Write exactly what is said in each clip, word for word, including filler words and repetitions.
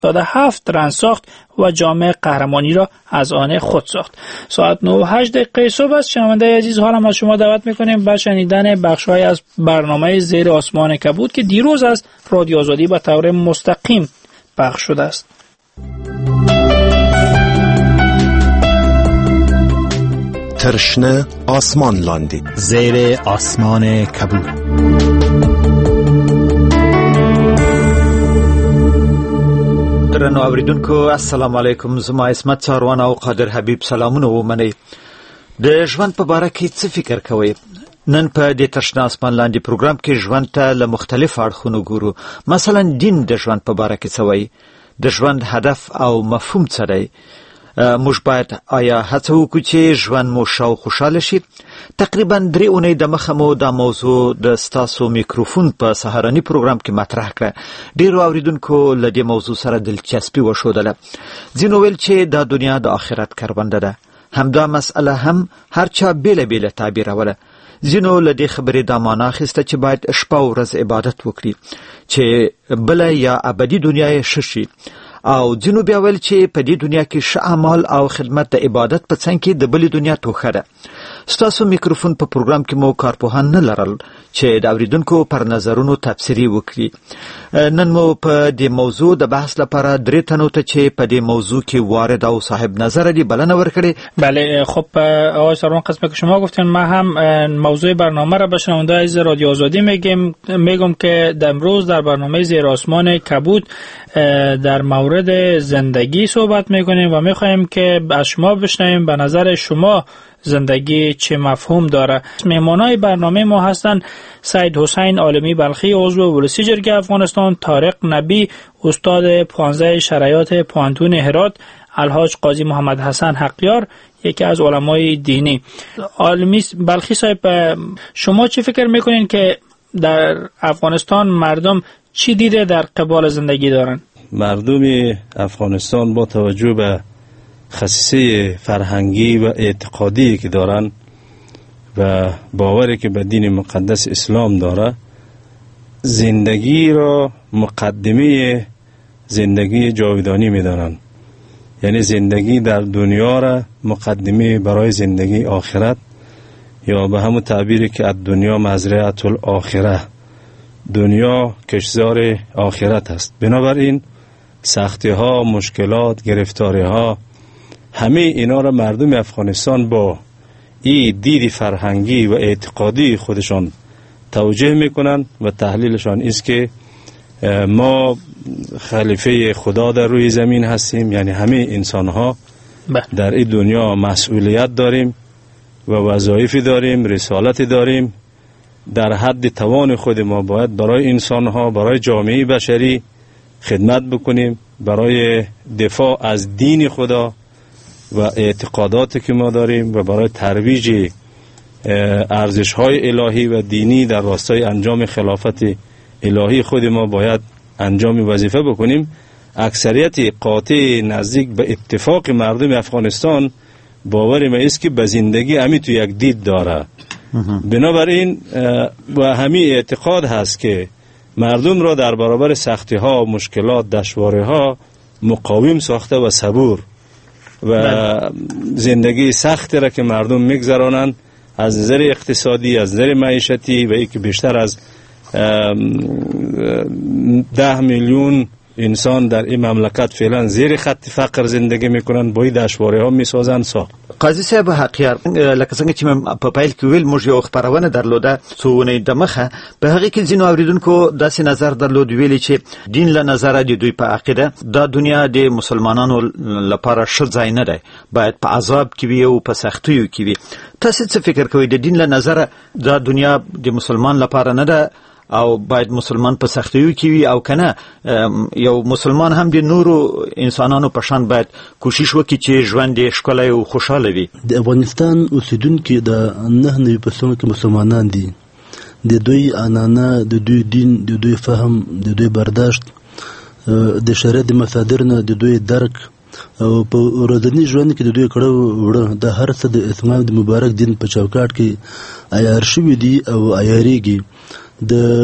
داده هفت رن ساخت و جام قهرمانی را از آن خود ساخت. ساعت نه و هشت دقیقه صبح است. شنونده عزیز، حالا از شما دعوت میکنیم به شنیدن بخش‌های از برنامه زیر آسمان کبود که دیروز از رادیو آزادی به طور مستقیم پخش شده است. ترشنه آسمان لاندی، زیر آسمان کبود. درنو اوریدونکو السلام علیکم. زما اسمت څاروان او قادر حبیب سلامونه ومنئ. د ژوند په باره کې څه فکر کوئ؟ نن په دې ترشنه آسمان لاندې پروګرام کې ژوند ته له مختلفو اړخونو ګورو. مثلا دین د ژوند په باره کې څه وایي؟ د ژوند هدف او مفهوم څه دی؟ موږ باید آیا هڅه وکړو چې ژوند مو ښه او خوشحاله شي؟ تقریبا درې اونۍ د مخه مو دا موضوع د ستاسو میکروفون په سهارني پروګرام کې مطرح کړه. ډېرو اوریدونکو له دې موضوع سره دلچسپي وښودله. ځینو ویل چې دا دنیا د آخرت کرونده ده. همدا مسئله هم هر چا بیله بیله تعبیروله. ځینو له دې خبرې دا معنا اخیسته چې باید شپه او ورځ عبادت وکړي چې بله یا ابدي دنیا یې ښه شي، او ځینو بیا ویل چې په دې دنیا کې ښه اعمال او خدمت د عبادت په څنګ کې د بلې دنیا توښه ده. ستاسو میکروفون په پروګرام کې مو کارپوهان نه لرل چې د اوریدونکو پر نظرونو تبصرې وکړي. نن مو په دې موضوع د بحث لپاره درې تنو ته چې په دې موضوع کې وارد او صاحب نظر دي بلنه ورکړي. بله، خب آقای سروان، قسمی که شما گفتین ما هم موضوع برنامه را به شنونده از رادیو آزادی میگیم. میگم که امروز در برنامه زیر آسمان کبود در مورد زندگی صحبت میکنیم و میخوایم که از شما بشنویم به نظر شما زندگی چه مفهوم داره. مهمانای برنامه ما هستن سید حسین عالمی بلخی، عضو ولسی جرگه افغانستان، طارق نبی، استاد پانزده شرایط پوهنتون هرات، الحاج قاضی محمد حسن حقیار، یکی از علمای دینی. عالمی بلخی صاحب، شما چی فکر میکنین که در افغانستان مردم چی دیده در قبال زندگی دارن؟ مردم افغانستان با توجه به خصیصه فرهنگی و اعتقادی که دارن و باوری که به دین مقدس اسلام داره، زندگی را مقدمه زندگی جاودانی میدانند. یعنی زندگی در دنیا را مقدمه برای زندگی آخرت، یا به همون تعبیری که از دنیا مزرعه الاخره، دنیا کشتزار آخرت است. بنابراین سختی ها، مشکلات، گرفتاری ها، همه اینا را مردم افغانستان با این دید فرهنگی و اعتقادی خودشان توجیه میکنند و تحلیلشان است که ما خلیفه خدا در روی زمین هستیم. یعنی همه انسان ها در این دنیا مسئولیت داریم و وظایفی داریم، رسالتی داریم. در حد توان خود ما باید برای انسان ها، برای جامعه بشری خدمت بکنیم، برای دفاع از دین خدا و اعتقاداتی که ما داریم و برای ترویج ارزش های الهی و دینی در راستای انجام خلافت الهی خود ما باید انجام وظیفه بکنیم. اکثریت قاطع نزدیک به اتفاق مردم افغانستان باور ما است که به زندگی همی تو یک دید داره. بنابراین و همین اعتقاد هست که مردم را در برابر سختی ها، مشکلات، دشواری ها مقاوم ساخته و صبور و زندگی سختی را که مردم میگذرانند از نظر اقتصادی، از نظر معیشتی و ای که بیشتر از ده میلیون انسان در این مملکت فعلا زیر خط فقر زندگی میکنن، با این دشواری ها میسازن ساخت. قاضی صاحب حقیار، لکه څنګه چې په پیل کې ویل موږ یو خبرونه درلوده څونه د مخه، په هغه کې ځینو اوریدونکو داسې نظر درلود ویلي چې دین له نظره د دوی په عقیده دا دنیا د مسلمانانو لپاره ښه ځای نه دی، باید په عذاب کې وي او په سختیو کې وي. تاسو څه فکر کوئ د دین له نظره دا دنیا د مسلمان لپاره نه ده او باید مسلمان په سختیو کې وي، او کنه یو مسلمان هم د نورو انسانانو په شان باید کوشش وکړي چې ژوند یې ښکلی او خوشحاله وي؟ د افغانستان اوسیدونکي د نه نوي فصلونو کې مسلمانان دي. د دوی عنعنه، د دوی دین، د دوی فهم، د دوی برداشت، د شریعت د مصادر نه د دوی درک او په ورځني ژوند کې د دوی کړه وړه د هر څه د اسلام د مبارک دین په چوکاټ کې عیار شوي دي او عیاریږي. د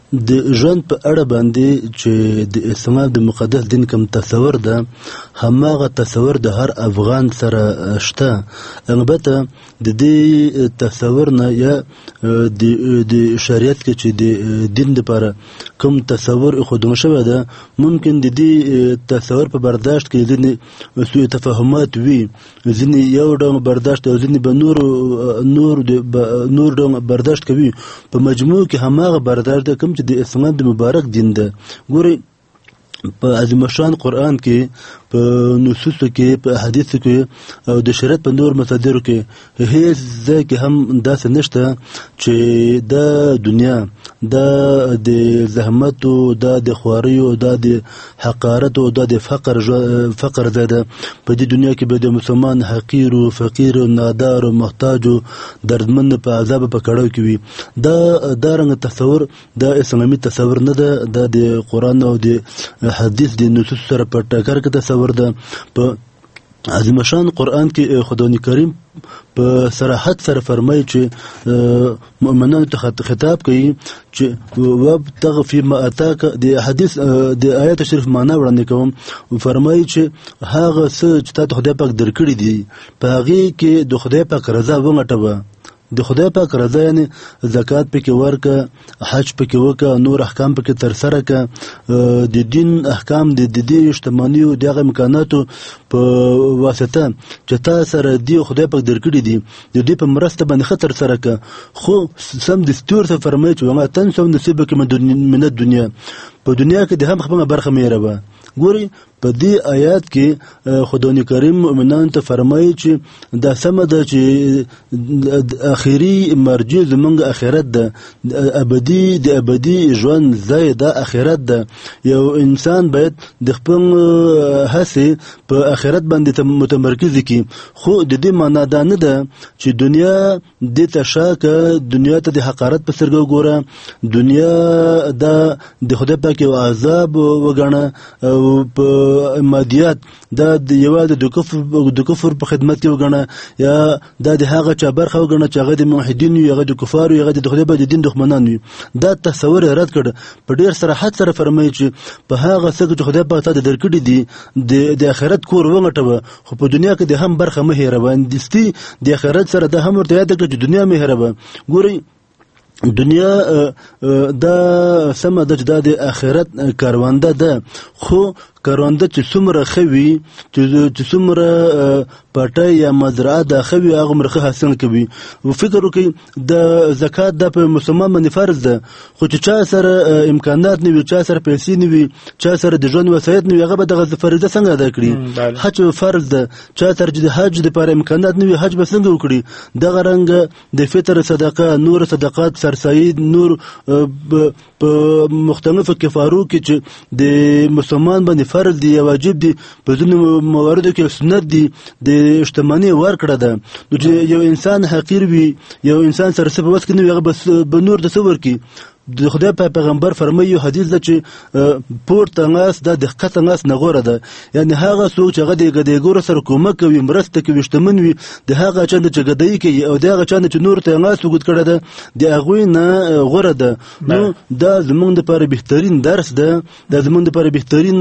د ژوند په اړه باندې چې د اسلام د مقدس دین کوم تصور ده هماغه تصور د هر افغان سره شته. البته د دې تصور نه یا د د شریعت کې چې د دین لپاره کوم تصور خودونه شوی ده ممکن د دې تصور په برداشت کې ځینې سوء تفاهمات وي، ځینې یو ډول برداشت او ځینې به نور نور د نور ډول برداشت کوي. په مجموع کې هماغه برداشت ده کوم چې د اسلام د مبارک دین ده. ګورئ په عظیم شان قرآن کې، په نصوصو کې، په احادیثو کې او د شریعت په نور مصادرو کې هیڅ ځای کې هم داسې نشته چې دا دنیا دا د زحمتو، دا د خواریو، دا د حقارتو، دا د فقر فقر ځای ده. په دې دنیا کې به د مسلمان حقیر او فقیر او نادار او محتاج او دردمند په عذاب په کړهو کې وي. دا دا رنګ تصور دا اسلامي تصور نه ده، دا د قرآن او د حدیث د نصوص سره په ټکر کې تصور ده. په عظیم شان قرآن کې خدای کریم په صراحت سره فرمایي چې مؤمنانو ته خطاب کوي چې وابتغ فيما اتاك. د حدیث د آیت شریف معنا وړاندې کوم، فرمایي چې هغه څه چې تاسو خدای پاک درکړي دي په هغه کې د خدای پاک رضا ومټوه. د خدای پاک رضا یعنی زکات پکې ورکه، حج پکې وکه، نور احکام پکې تر سره که، د دین احکام د دې اجتماعي او دغه امکاناتو په واسطه چې تاسو سره دی خدای پاک درکړي دي د دې په مرسته باندې خطر سره که. خو سم د ستور څخه فرمایي چې وما تنسوا نصیبکم من الدنيا، په دنیا کې د هم خپله برخه مېره. ګوري په دې آیات کې خدای کریم مؤمنانو ته فرمایي چې دا سمه ده چې اخري مرجع زمونږ آخرت ده، ابدي د ابدي ژوند ځای ده آخرت ده. یو انسان باید د خپل هڅې په آخرت باندې متمرکز کړي. خو د دې معنا دا نه ده چې دنیا دې ته شاکه، دنیا ته د حقارت په سترګه وګوره، دنیا دا د خدای پاک یو عذاب وګڼه او په مادیات دا د یوازې د کفر د کفر په خدمت کې وګڼه، یا دا د هغه چا برخه وګڼه چې هغه د موحدین وي، هغه د کفار وي، هغه د خدای په دین دښمنان وي. دا تصور رد کړ. په ډیر صراحت سره فرمایي چې په هغه څه چې خدای په تاسو درکړي دي د آخرت کور وګټوه، خو په دنیا کې د هم برخه مه هېروه. دستي د آخرت سره د هم ورته یاد کړه چې دنیا مه هېروه. ګورئ دنیا دا سمه ده چې دا د آخرت کاروانده ده، خو کارونده چې څومره ښه وي، چې څومره پټی یا مزرعه دا ښه وي، هغومره ښه حاصل کوي. فکر وکړئ د زکات دا په مسلمان باندې فرض ده، خو چې چا سره امکانات نه وي، چا سره پیسې نه وي، چا سره د ژوند وسایط نه وي، هغه به دغه فریضه څنګه ادا کړي؟ حج فرض ده، چا سره چې د حج دپاره امکانات نه وي، حج به څنګه وکړي؟ دغه رنګه د فطر صدقه، نور صدقات، سرسایي، نور په مختلفو کفارو کې چې د مسلمان باندې فرض دی یا واجب دی، په ځینو مواردو کې سنت دی، د اجتماعي ورکړه ده. نو چې یو انسان حقیر وي، یو انسان سره څه په وس کې نه وي، هغه به نور د څه ورکړي؟ د خدای په پیغمبر فرمایي یو حدیث ده چې پورته ناس دا د ښکته ناس نه غوره ده. یعنی هغه څوک چې هغه د ګدایګورو سره کومک کوي، مرسته کوي، شتمن وي، د هغه چا نه چې ګدایي کوي او د هغه چا نه چې نور ته ناس وګد کړی ده د هغوی نه غوره ده. نو دا زمونږ دپاره بهترین درس ده، دا زمونږ دپاره بهترین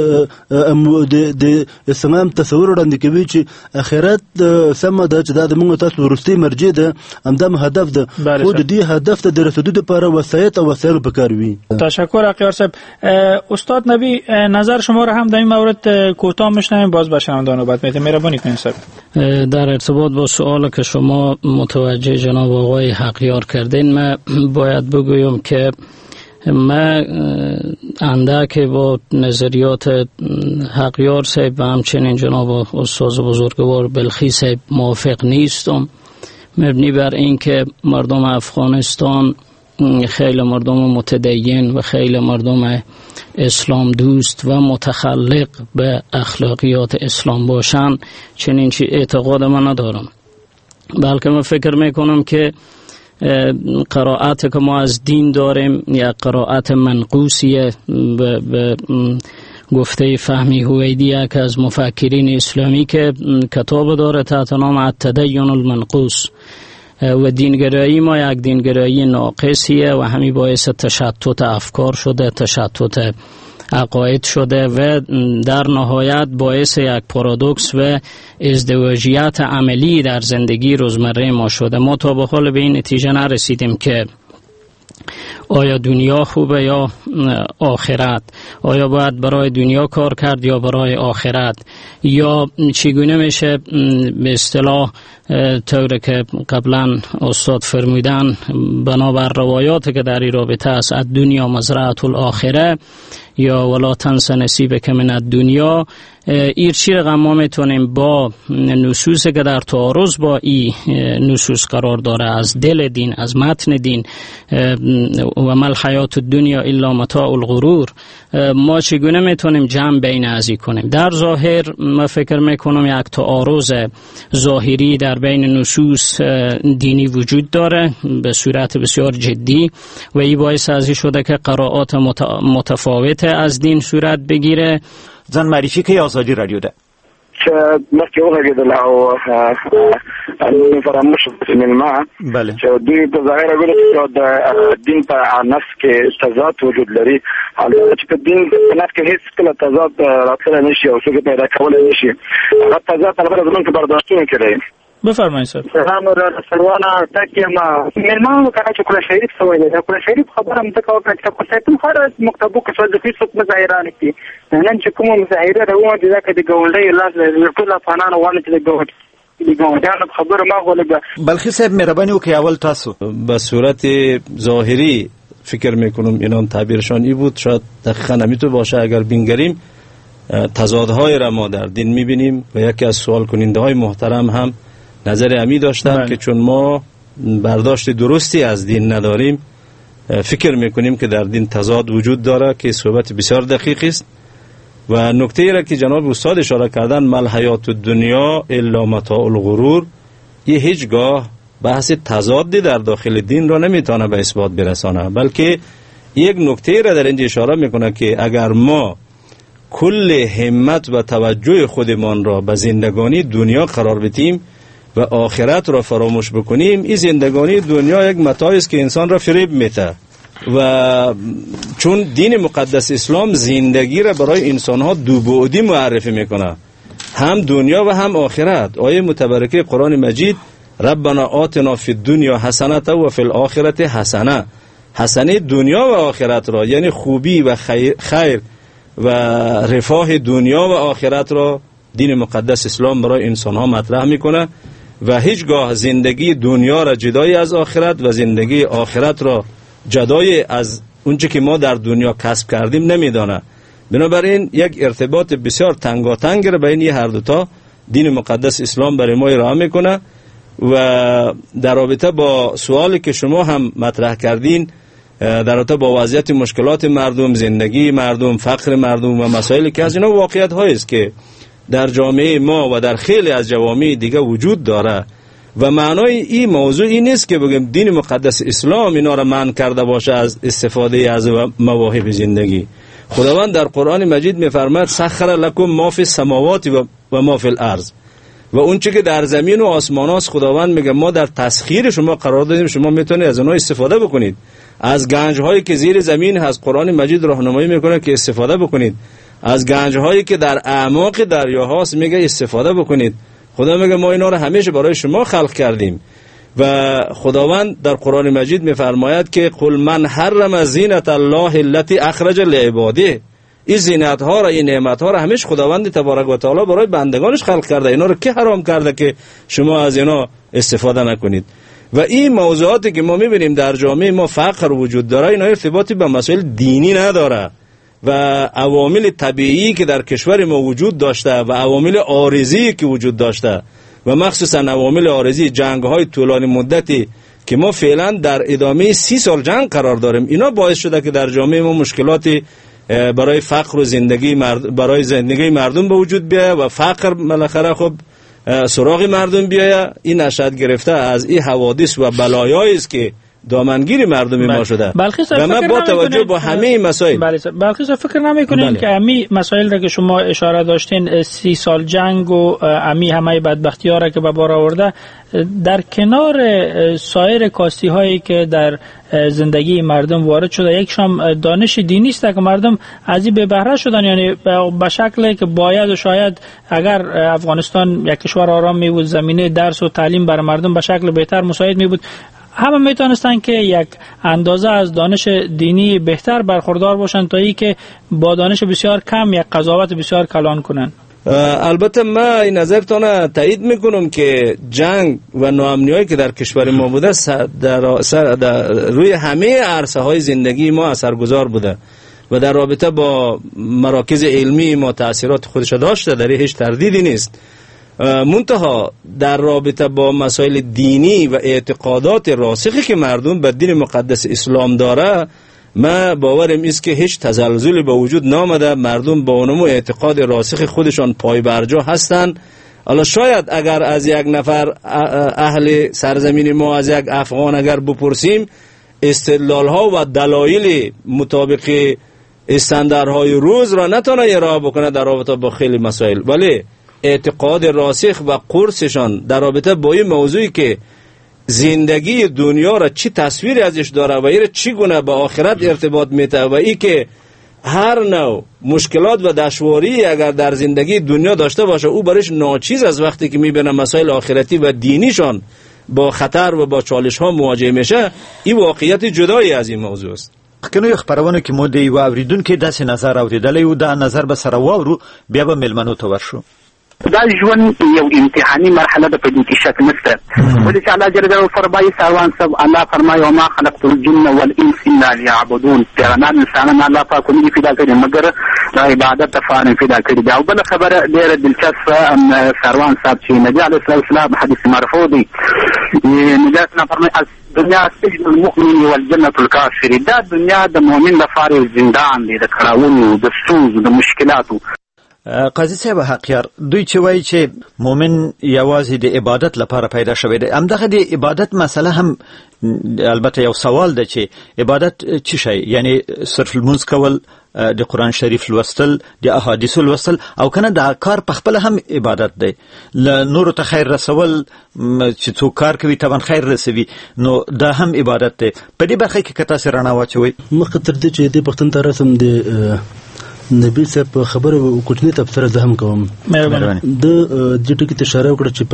د اسلام تصور وړاندې کوي چې آخرت سمه ده، چې دا زمونږ تاسو وروستۍ مرجع ده، همدا هدف ده. خو د دې هدف ته د رسېدو دپاره وسایط و وسایل بکاروی. تشکر اقیار صاحب. استاد نبی نظر شما را هم در این مورد کوتاه میشنویم، باز به شنوندگان نوبت میدیم. مهربانی کنید صاحب. در ارتباط با سوال که شما متوجه جناب آقای حقیار کردین، من باید بگویم که من اندک با نظریات حقیار صاحب و همچنین جناب استاد بزرگوار بلخی صاحب موافق نیستم، مبنی بر این که مردم افغانستان خیلی مردم متدین و خیلی مردم اسلام دوست و متخلق به اخلاقیات اسلام باشن، چنین چی اعتقاد من ندارم. بلکه من فکر میکنم که قرائت که ما از دین داریم یا قرائت منقوسیه به, به گفته فهمی هویدی که از مفکرین اسلامی که کتاب داره تحت نام التدین المنقوس. و دینگرایی ما یک دینگرایی ناقصیه و همین باعث تشتت افکار شده، تشتت عقاید شده و در نهایت باعث یک پارادوکس و ازدواجیت عملی در زندگی روزمره ما شده. ما تا به حال به این نتیجه نرسیدیم که آیا دنیا خوبه یا آخرت، آیا باید برای دنیا کار کرد یا برای آخرت، یا چگونه میشه به اصطلاح طوری که قبلا استاد فرمودن بنابر روایاتی که در این رابطه است الدنیا مزرعه الاخره یا ولا تنس نصیبک من الدنیا، این چی رقم ما میتونیم با نصوص که در تعارض با این نصوص قرار داره از دل دین، از متن دین و مل حیات الدنیا الا متاع الغرور، ما چگونه میتونیم جمع بین ازی کنیم؟ در ظاهر ما فکر میکنم یک تعارض ظاهری در بین نصوص دینی وجود داره به صورت بسیار جدی و این باعث ازی شده که قرائات متفاوت از دین صورت بگیره. ځان معرفي کوي آزادي رادیو ده چې مخکې وغږېدل او نوم فراموش مېلمه چې دوی په ظاهره ویل چې د دین په نفس کې تضاد وجود لري، البته چې په دین په نفس کې هیڅ کله تضاد راتلی نشي او څوک پیدا کولی نشي. هغه تضاد البته زموږ په برداشتونو کې دی. بفرمایید سر. سلام را سروانه تکیم ملمان کنه چې کله شریف سوال دی، کله شریف خبره متکو کړه چې په سایتو خار مکتبو کې څه د فیسبوک مظاهران دي، نن چې کوم مظاهره راوونه دي ځکه د ګوندۍ لاس د ټول افغانانو وانه چې د ګوند د ګوندانو خبره ما غوړه. بلخی صاحب مهربانی وکړئ اول تاسو. به صورت ظاهری فکر میکنم اینان تعبیرشان ای بود، شاید دقیقاً نمیتونه باشه. اگر بینگریم تضادهای را ما در دین میبینیم و یکی از سوال کننده های محترم هم نظر امی داشتم که چون ما برداشت درستی از دین نداریم فکر میکنیم که در دین تضاد وجود داره که صحبت بسیار دقیق است و نکته ای را که جناب استاد اشاره کردن مل حیات الدنیا الا متاع الغرور، یه هیچگاه بحث تضادی در داخل دین را نمیتونه به اثبات برسانه، بلکه یک نکته ای را در اینجا اشاره میکنه که اگر ما کل همت و توجه خودمان را به زندگانی دنیا قرار بدیم و آخرت را فراموش بکنیم، این زندگانی دنیا یک متاعی است که انسان را فریب میده و چون دین مقدس اسلام زندگی را برای انسان ها دو بعدی معرفی میکنه، هم دنیا و هم آخرت. آیه متبرکه قرآن مجید ربنا آتنا فی الدنیا حسنه و فی الاخرة حسنه، حسنه دنیا و آخرت را یعنی خوبی و خیر, خیر و رفاه دنیا و آخرت را دین مقدس اسلام برای انسان ها مطرح میکنه و هیچگاه زندگی دنیا را جدای از آخرت و زندگی آخرت را جدای از اونچه که ما در دنیا کسب کردیم نمیدانه. بنابراین یک ارتباط بسیار تنگاتنگ را بین هر دوتا دین مقدس اسلام برای ما ارائه میکنه و در رابطه با سوالی که شما هم مطرح کردین در رابطه با وضعیت مشکلات مردم، زندگی مردم، فقر مردم و مسائلی که از اینا واقعیت هایی است که در جامعه ما و در خیلی از جوامع دیگه وجود داره و معنای این موضوع این نیست که بگیم دین مقدس اسلام اینا را منع کرده باشه از استفاده از مواهب زندگی. خداوند در قرآن مجید میفرماید سخر لکم ما فی السماوات و ما فی الارض، و اون چیزی که در زمین و آسمان است خداوند میگه ما در تسخیر شما قرار دادیم، شما میتونید از اونها استفاده بکنید. از گنج هایی که زیر زمین هست قرآن مجید راهنمایی میکنه که استفاده بکنید، از گنج هایی که در اعماق دریا هست میگه استفاده بکنید. خدا میگه ما اینا رو همیشه برای شما خلق کردیم و خداوند در قرآن مجید میفرماید که قل من حرم زینت الله التي اخرج لعباده، این زینت ها را، این نعمت ها را همیشه خداوند تبارک و تعالی برای بندگانش خلق کرده، اینا رو کی حرام کرده که شما از اینا استفاده نکنید؟ و این موضوعاتی که ما میبینیم در جامعه ما فقر وجود داره اینا ارتباطی به مسائل دینی نداره و عوامل طبیعی که در کشور ما وجود داشته و عوامل عارضی که وجود داشته و مخصوصا عوامل عارضی جنگ‌های طولانی مدتی که ما فعلا در ادامه سی سال جنگ قرار داریم، اینا باعث شده که در جامعه ما مشکلاتی برای فقر و زندگی مرد برای زندگی مردم به وجود بیاید و فقر بالاخره خب سراغ مردم بیاید. این نشأت گرفته از این حوادث و بلایایی است که دامنگیر مردم ما شده و ما با توجه به همه مسائل بله بلخی صاحب فکر نمیکنین بله. که امی مسائل را که شما اشاره داشتین سی سال جنگ و امی همه بدبختی ها را که به بار آورده در کنار سایر کاستی هایی که در زندگی مردم وارد شده یکشام دانش دینی است که مردم از این به بهره شدن، یعنی به شکلی که باید و شاید اگر افغانستان یک کشور آرام می بود زمینه درس و تعلیم بر مردم به شکل بهتر مساعد می بود، همه میتونستن که یک اندازه از دانش دینی بهتر برخوردار باشن تا ای که با دانش بسیار کم یک قضاوت بسیار کلان کنن. البته ما این نظرتان تایید میکنم که جنگ و ناامنیایی که در کشور ما بوده در, در روی همه عرصه های زندگی ما اثرگذار بوده و در رابطه با مراکز علمی ما تأثیرات خودش داشته، در هیچ تردیدی نیست. منتها در رابطه با مسائل دینی و اعتقادات راسخی که مردم به دین مقدس اسلام داره، ما باورم است که هیچ تزلزلی به وجود نامده. مردم با اونمو اعتقاد راسخ خودشان پای برجا هستند. حالا شاید اگر از یک نفر اهل سرزمین ما، از یک افغان اگر بپرسیم، استدلال ها و دلایل مطابق استانداردهای روز را نتونه ارائه بکنه در رابطه با خیلی مسائل، ولی اعتقاد راسخ و قرصشان در رابطه با این موضوعی که زندگی دنیا را چی تصویری ازش داره و ایره چی گونه به آخرت ارتباط میته و ای که هر نوع مشکلات و دشواری اگر در زندگی دنیا داشته باشه او برش ناچیز از وقتی که میبینه مسائل آخرتی و دینیشان با خطر و با چالش ها مواجه میشه، این واقعیت جدایی از این موضوع است. کنو یو خبرونه کې مو دی و اوریدونکو داسې نظر اوریدلی و دا نظر به سره واورو بیا به ملمنو ته ورشو. دا ژوند یو امتحاني مرحله ده، په دې کې شک نشته. ولې چې الله جل جلاله فرمایي سروان صاحب الله فرمایي وما خلقت الجن والانس الا ليعبدون، پیغمبران انسانان الله پاک نه پیدا کړي مګر د عبادت لپاره پیدا کړي. دا بل خبره ډېره دلچسپه سروان صاحب چې نبی علیه الصلاه والسلام حدیث مرفوع دی، نبی فرمایي دنیا سجن المؤمن والجنة الكافر، دا دنیا د مؤمن لپاره زندان دی، د کړاوونو د ستونزو د مشکلاتو. قاضي صاحب حقیار دوی چې وایي چې مؤمن یوازې د عبادت لپاره پیدا شوی دی، همدغه د عبادت مسله هم البته یو سوال ده چې عبادت چی شي، یعنی صرف المنځ کول، د قرآن شریف لوستل، د احادیث لوستل، او کنه دا کار په خپل هم عبادت دی. ل نور ته خیر رسول چې څوک کار کوي طبعا خیر رسوي، نو دا هم عبادت دی. په دې برخه کې کته سره رڼا واچوي. مخکې تر دې چې د پښتون ته رسم دی نبی صاحب خبره کوچنی تفسیر زه هم کوم. د دې ټکي ته اشاره وکړه چې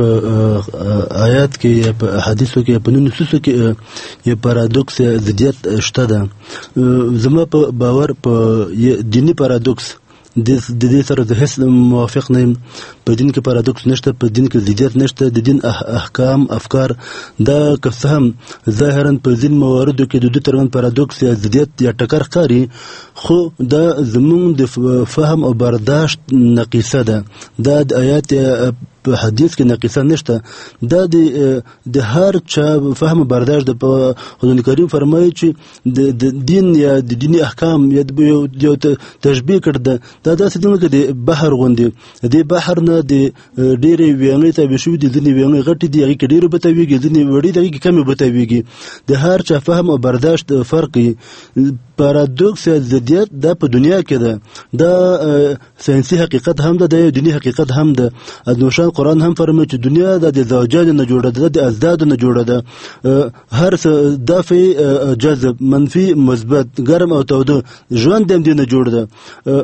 په آیات کې یا په احادیثو کې په نصوصو کې یو پارادوکس یا ضدیت شته ده. زما په باور په دینی پارادوکس د دې سره د هیڅ موافق نه یم. په دین کې پارادوکس نشته، په دین کې ضدیت نشته. د دین احکام افکار دا که څه هم ظاهرا په ځین مواردو کې د دوی ترمنځ پارادوکس یا ضدیت یا ټکر ښکاري، خو دا زموږ د فهم او برداشت نقیصه ده. دا د آیات په حدیث کې نقیصه نشته، دا د د هر چا فهم او برداشت د قرآن کریم فرمایي چې د دین یا د دینی احکام یا یو تشبیه کړ ده. دا داسې دغه د بحر غوندې، د بحر نه د ډېرې ویانې تابع شوي دي، ځینې ویانې غټې دي هغې کې ډېرې بتاویږي، ځینې وړې دي هغې کې کمې بتاویږي. د هر چا فهم او برداشت فرق وي. پارادوکس یا ضدیت دا په دنیا کې ده، دا ساینسي حقیقت هم ده، دا یو دینی حقیقت هم ده. ادنوشان قرآن هم فرمایي چې دنیا دا د زوجانو نه جوړه ده، د ازدادو نه جوړه ده. هر څه دافع جذب، منفي مثبت، ګرم او تاوده ژوند هم دې نه جوړ ده.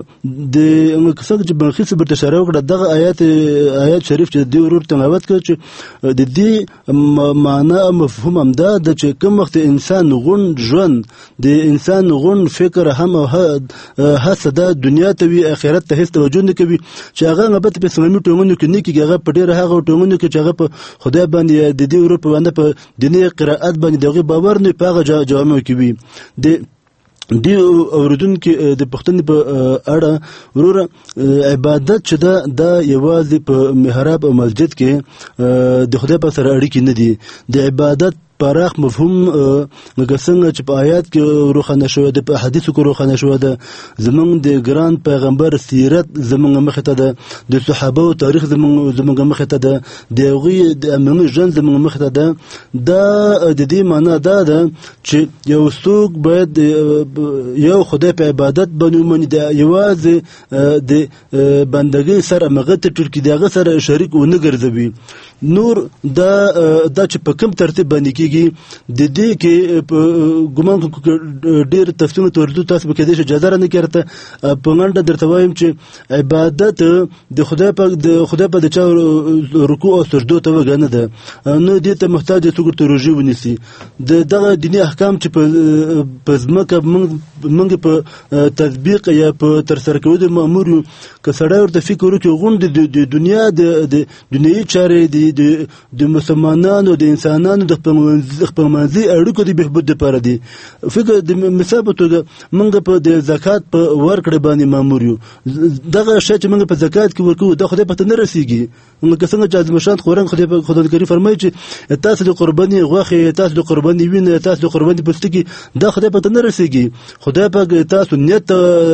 د څنګه چې بلخیص برته اشاره وکړه دغه آیات آیات شریف چې دی ورور تلاوت کړ چې د دې معنا او مفهوم هم دا د چې کوم وخت انسان غون ژوند، د انسان غون فکر هم او هڅه د دنیا ته وی آخرت ته هیڅ توجه نه کوي، چې هغه غبط په سمې ټومونو کې نه کیږي، هغه په ډیره هغه ټومونو کې چې هغه په خدای باندې د دې ورور په باندې په دیني قرائت باندې دغه باور نه پاغه جوامع کوي. د دی اوردونکو د پښتنې په اړه وروره عبادت چې دا د یوازې په محراب او مسجد کې د خدای په سره اړیکې نه دي. د عبادت پراخ مفهوم لکه څنګه چې په آیات کې روښانه شوی ده، په حدیثو کې روښانه شوی ده، زمونږ د ګران پیغمبر سیرت زمونږ مخې ته ده، د صحابه او تاریخ زمونږ زمونږ مخې ته ده، د هغوی د امني ژوند زمونږ مخې ته ده. دا د دې معنا دا ده چې یو څوک باید یو خدای په عبادت باندې ومني، د یوازې د بندګۍ سره مغه ته ټول کې دغه سره شریک ونه ګرځوي. نور دا دا چې په کوم ترتیب باندې کېږي د دې کې ګمان ډېر تفصیلونه تورځو، تاسو به کېدای شي اجازه رانه کړته په منډه درته وایم چې عبادت د خدای په د خدای په د چا رکوع او سجدو ته وګڼه ده، نو دې ته محتاج څوک ته روژې ونیسي. د دغه دیني احکام چې په ځمکه موږ په تطبیق یا په ترسره کولو مأمور یو، که سړی ورته فکر وکړي غونډې د دنیا د دنیایي چارې د مسلمانانو د انسانانو د خپلمنځي اړیکو د بهبود لپاره دي. فکر د مثال په توګه موږ په د زکات په ورکړې باندې مامور یو، دغه شی چې موږ په زکات کې ورکوو دا خدای پته نه رسیږي. موږ څنګه چې ازمشان خوران خدای په خدای کریم فرمایي چې تاسو د قرباني غوښه، تاسو د قرباني وینه، تاسو د قرباني پوستکي، دا خدای پته نه رسیږي. خدای په تاسو نیت،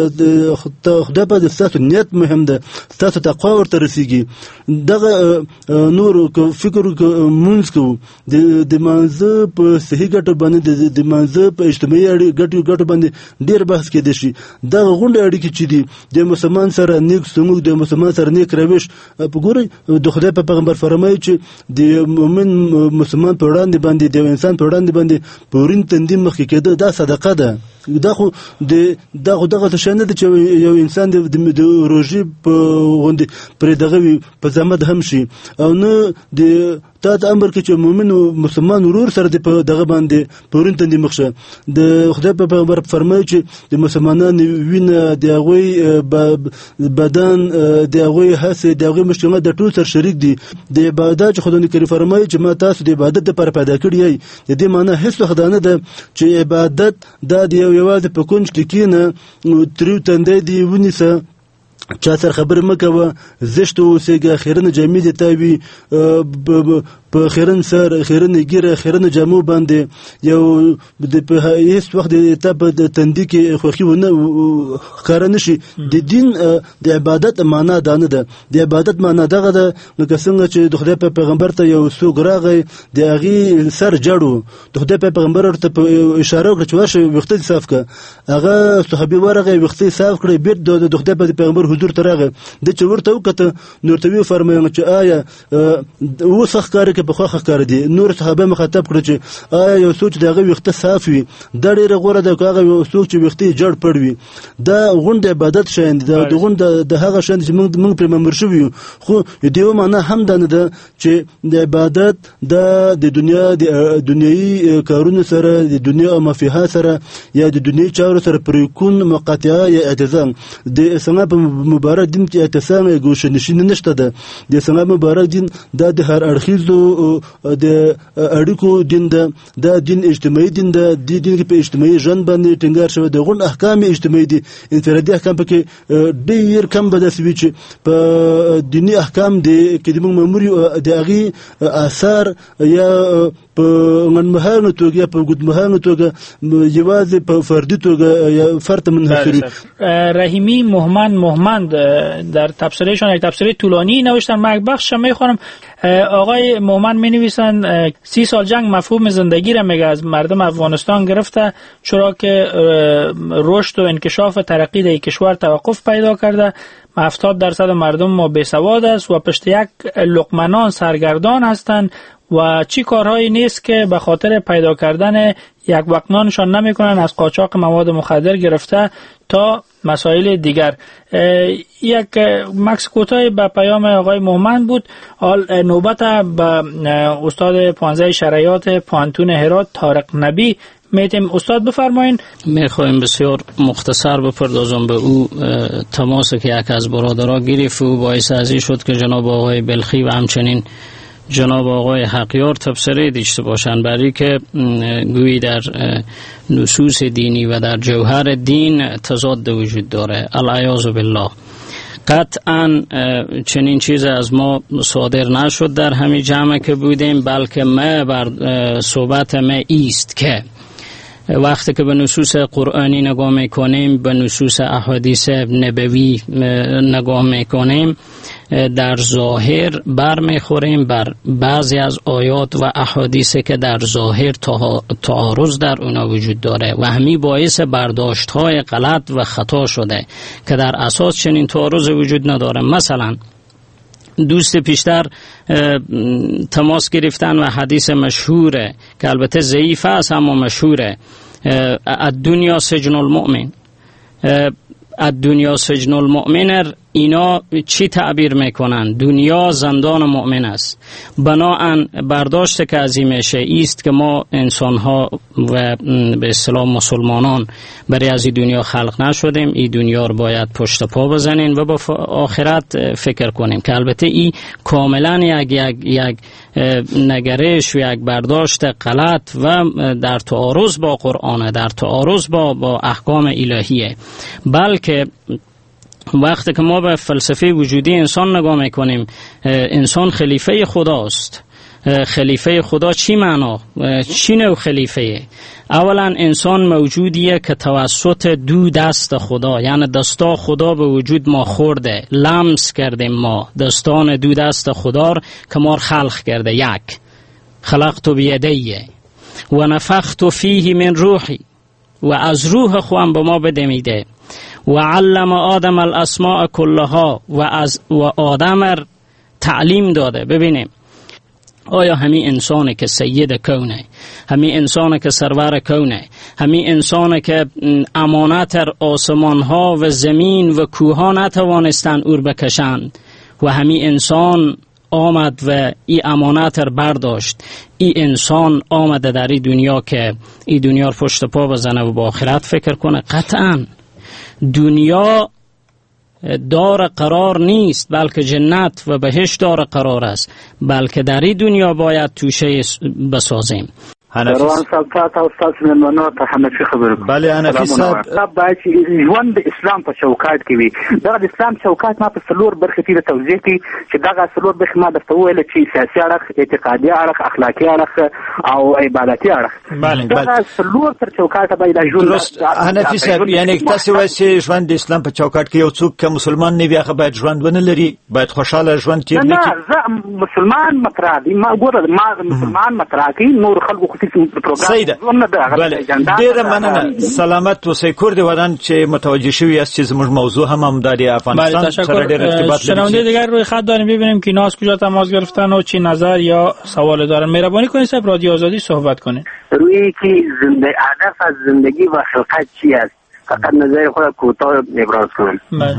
خدای په تاسو نیت مهم ده، تاسو تقوا ورته رسیږي. دغه نور فکر مونږ کو د د منځ په صحیح ګټو باندې د منځ په اجتماعي ګټو ګټو باندې ډیر بحث کېد شي. دا غونډه اړیکې چې دي د مسلمان سره نیک سمو، د مسلمان سره نیک روش، په ګوري د خدای په پیغمبر فرمایي چې د مؤمن مسلمان په وړاندې باندې د انسان په وړاندې باندې پورین تندیم مخکې کېده، دا صدقه ده. دا خو د دا خو دغه څه نه ده چې یو انسان د د روژې په غونډې پرې دغه په زحمت هم شي، او نه د تا ته امر کې چې مؤمن او مسلمان ورور سره د په دغه باندې پورین تندې مخشه. د خدای په پیغمبر فرمایي چې د مسلمانانو وینه، د هغوی بدن، د هغوی هڅې، د هغوی مجتمع د ټول سره شریک دي. د عبادت چې خدای کریم فرمایي چې ما تاسو د عبادت لپاره پیدا کړی یې، د دې معنی هیڅ وخت نه ده چې عبادت دا د یوازې په کونج کې کېنه تریو تندی دی ونیسه، چا سره خبرې مه کوه، زشت اوسېږه، خیرنه جامې دې تاوي، په خیرن سر، خیرن ګیره، خیرن جامو باندې یو په هیڅ وخت ته په تندي کې خوښي ونه ښکاره نه شي. د دین د عبادت معنا دا نه ده. د عبادت معنا دغه ده لکه څنګه چې د خدای په پیغمبر ته یو څوک راغی، د هغې سر جړو، د خدای په پیغمبر ورته اشاره وکړه چې ورشه ویښته دې صاف کړه. هغه صحابي ورغی، ویښته یې صاف کړې، بېرته د خدای په پیغمبر حضور ته راغی. د چې ورته وکته نو ورته ویې فرمایل چې آیا اوس ښکاري که پخوا ښکاره دي؟ نور صحابه مخاطب کړه چې آیا یو څوک چې د هغه ویښته صاف وي دا ډېره غوره ده که هغه یو څوک چې ویښته یې جړ پړ وي؟ دا غونډه عبادت شیان دي، د غونډه د هغه شیان چې موږ موږ پرې مامور شوي یو. خو د یو معنا هم دا نه ده چې د عبادت دا د دنیا د دنیایي کارونو سره، د دنیا او مفیها سره، یا د دنیایي چارو سره پرېکون مقاطعه یا اعتزام. د اسلام په مبارک دین کې اعتصام یا ګوشه‌نشیني نشته ده. د اسلام مبارک دین دا د هر اړخیزو د اړیکو دین ده، دا دین اجتماعي دین ده. د دین کې په اجتماعي ژوند باندې ټینګار شوی د غونډ احکام اجتماعي دي، انفرادي احکام پکې ډېر کم به داسې وي چې په دیني احکام دي کې د موږ مامور د هغې اثار یا په منمهانو توګه یا په ګودمهانو توګه یوازې په فردي توګه یا فرد منحصر. رحیمی مهمند مهمند در تبصرهشان یک تبصره طولانی نوشتن. من یک بخش میخوانم. آقای مهمند می نویسند سی سال جنگ مفهوم زندگی را میگه از مردم افغانستان گرفته، چرا که رشد و انکشاف و ترقی در کشور توقف پیدا کرده. هفتاد درصد مردم ما بیسواد است و پشت یک لقمنان سرگردان هستند و چی کارهایی نیست که به خاطر پیدا کردن یک وقتنانشان نمی کنن، از قاچاق مواد مخدر گرفته تا مسائل دیگر. یک مکس کوتاه به پیام آقای مهمند بود. حال نوبت به استاد پانزده شرایط پانتون هرات طارق نبی میتیم. استاد بفرمایین. میخوایم بسیار مختصر بپردازم به او تماس که یک از برادرها گرفت و باعث ازی شد که جناب آقای بلخی و همچنین جناب آقای حقیار تبصره داشته باشند، برای که گویی در نصوص دینی و در جوهر دین تضاد وجود داره. العیاذ بالله. قطعا چنین چیز از ما صادر نشد در همین جمع که بودیم، بلکه ما بر صحبت ما ایست که وقتی که به نصوص قرآنی نگاه میکنیم، به نصوص احادیث نبوی نگاه میکنیم، در ظاهر بر میخوریم بر بعضی از آیات و احادیث که در ظاهر تعارض در اونا وجود داره و همین باعث برداشت های غلط و خطا شده که در اساس چنین تعارض وجود نداره. مثلا دوست پیشتر تماس گرفتن و حدیث مشهوره که البته ضعیف است اما مشهوره، الدنیا سجن المؤمن. الدنیا سجن المؤمن، اینا چی تعبیر میکنن؟ دنیا زندان مؤمن است. بناهن برداشت که از این میشه ایست که ما انسان ها و به اصطلاح مسلمانان برای از این دنیا خلق نشدیم، این دنیا رو باید پشت پا بزنیم و با آخرت فکر کنیم که البته این کاملا یک یک یک نگرش و یک برداشت غلط و در تعارض با قرآن، در تعارض با با احکام الهیه. بلکه وقتی که ما به فلسفه وجودی انسان نگاه میکنیم، انسان خلیفه خداست. خلیفه خدا چی معنا؟ چی نوع خلیفه؟ اولا انسان موجودیه که توسط دو دست خدا، یعنی دستا خدا به وجود ما خورده، لمس کردیم ما دستان دو دست خدا که ما خلق کرده. یک، خلقت بیدیه و نفخت فیه من روحی، و از روح خوام به ما بده میده. و علم آدم الاسماء کلها، و از و آدم تعلیم داده. ببینیم آیا همین انسانی که سید کونه، همین انسانی که سرور کونه، همین انسانی که امانت آسمان ها و زمین و کوه ها نتوانستن اور بکشند و همین انسان آمد و این امانت را برداشت، این انسان آمده در این دنیا که این دنیا رو پشت پا بزنه و با آخرت فکر کنه؟ قطعاً دنیا دار قرار نیست، بلکه جنت و بهشت دار قرار است، بلکه در این دنیا باید توشه بسازیم. روان صاحب تاسو تاسو مېلمنو ته حنفي خبرو. بله حنفي صاحب باید ژوند د اسلام په چوکاټ کې وي. دغه د اسلام چوکاټ ما په څلور برخې کې توضیح کړي چې دغه څلور برخې ما درته وویل چې سیاسي اړخ، اعتقادي اړخ، اخلاقي اړخ او عبادتي اړخ. بله دغه څلور تر چوکاټه باید ژوند. درست حنفي صاحب، یعنی تاسو وایي چې ژوند د اسلام په چوکاټ کې یو څوک که مسلمان نه وي هغه باید ژوند ونه لري، باید خوشاله ژوند تیر نه کړي. نه زه مسلمان مطرح دي، ما ګوره ما مسلمان مطرح کوي، نور خلکو خو پروګرام ډیره مننه. سلامت اوسئ. کور دې ودان چې متوجه شوی است چې زموږ موضوع هم همداری افغانستان سره ډیر ارتباط لري. شنونده دیگر روی خط داریم، ببینیم که اینا از کجا تماس گرفتن و چی نظر یا سوال دارن. مهربانی کنید صاحب رادیو آزادی صحبت کنید. روی که زنده هدف از زندگی و خلقت چی است؟ فقط نظر خود کوتاه ابراز کنم.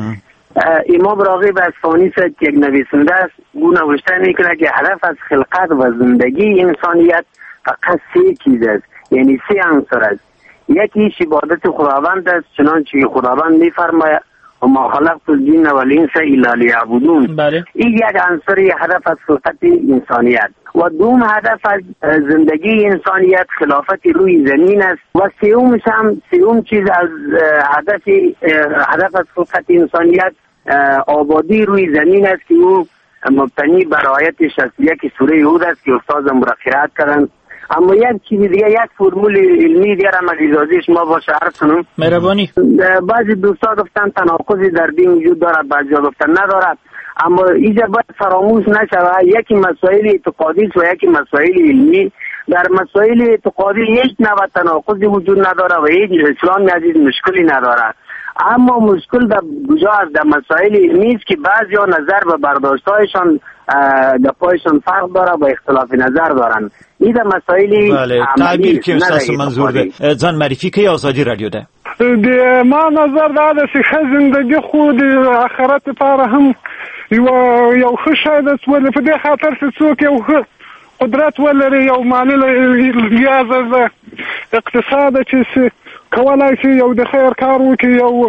امام راغب اصفهانی که یک نویسنده است، او نوشته میکنه که هدف از خلقت و زندگی انسانیت فقط سه چیز است، یعنی سه عنصر است. یکیش عبادت خداوند است، چنانچه خداوند میفرماید و ما خلقت الجن والانس الا لیعبدون. این یک عنصر هدف از خلقت انسانیت. و دوم هدف از زندگی انسانیت خلافت روی زمین است. و سومش هم سوم چیز از هدف هدف از خلقت انسانیت آبادی روی زمین است که او مبتنی بر آیت شصت و یک سوره هود است که استادم را قرائت کردند. اما یک چیز دیگه، یک فرمول علمی دیگه هم اجازه شما باشه عرض کنم. مهربانی. بعضی دوستا گفتن تناقضی در دین وجود دارد، بعضی گفتن ندارد، اما اینجا باید فراموش نشود یکی مسائل اعتقادی و یکی مسائل علمی. در مسائل اعتقادی هیچ نوع تناقضی وجود نداره و هیچ اسلام عزیز مشکلی نداره، اما مشکل در کجا است؟ در مسائل علمی است که بعضیا نظر به برداشت‌هایشان در پایشان فرق داره و اختلاف نظر دارن. این در مسائل بله تعبیر که استاس منظور ده ځان معرفي کوي آزادی رادیو ده. د ما نظر دا ده چې ښه زندگی خو د آخرت لپاره هم یو یو ښه شی ده، ولې په دې خاطر چې څوک یو ښه قدرت ولري، یو مالي لیاز اقتصاد چې کولای شي یو د خیر کار وکړي، یو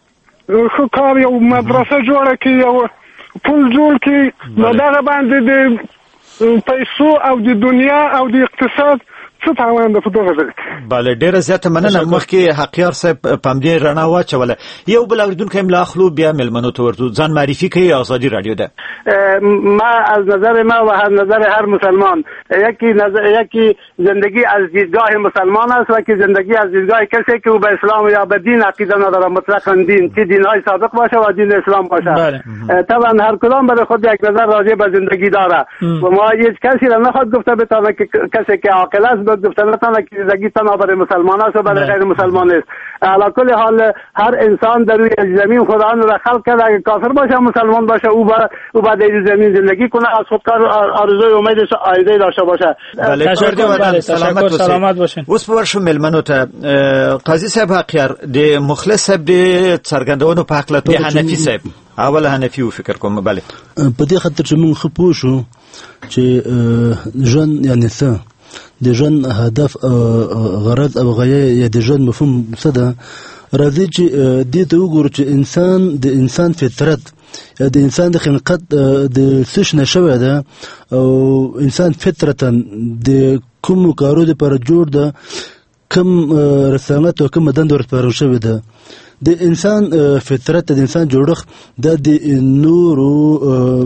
ښه کار، یو مدرسه جوړه کړي، یو پول جوړ کړي. نو دغه باندې د پیسو او د دنیا او د اقتصاد څه تاوان ده په دغه ځای کې. بله ډېره زیاته مننه. مخکې حقیار صاحب په همدې رڼا واچوله. یو بل اورېدونکی هم لا اخلو، بیا مېلمنو ته ورځو. ځان معرفي کوي. آزادی رادیو ده. ما از نظر ما و از نظر هر مسلمان یکی نظر یکی زندگی از دیدگاه مسلمان است و که زندگی از دیدگاه کسی که او به اسلام یا به دین عقیده نداره، مطلقاً دین چه دین‌های سابق باشه و دین اسلام باشه. طبعا هر کدام برای خود یک نظر راجع به زندگی داره و ما هیچ کسی را نخواد گفته بتونه که کسی که عاقل است گفته نتونه که زندگی تنها برای مسلمان است و برای غیر مسلمان است. علی کل حال هر انسان در روی زمین خدا را خلق کرده، اگه کافر باشه مسلمان باشه او با او بعد از زمین زندگی کنه، از خودکار آرزوی امیدش آینده داشته باشه. بله سلامت سلامت باشین. اوس په ورشو ملمنو ته قاضي صاحب حقیار د مخلص صاحب د څرګندونو په حق لته حنفي صاحب اول حنفي و فکر کوم. بله په دې خاطر چې موږ خپو شو چې ژوند یعنی څه د ژوند هدف غرض او غایه یا د ژوند مفهوم څه ده، راځي چې دې ته وګورو چې انسان د انسان فطرت د انسان د خلقت د څه نه شوی ده او انسان فطرتا د کوم کارو لپاره جوړ ده، کوم رسالت او کوم دنده ورسپارل شوې ده. د انسان فطرت د انسان جوړښت د نورو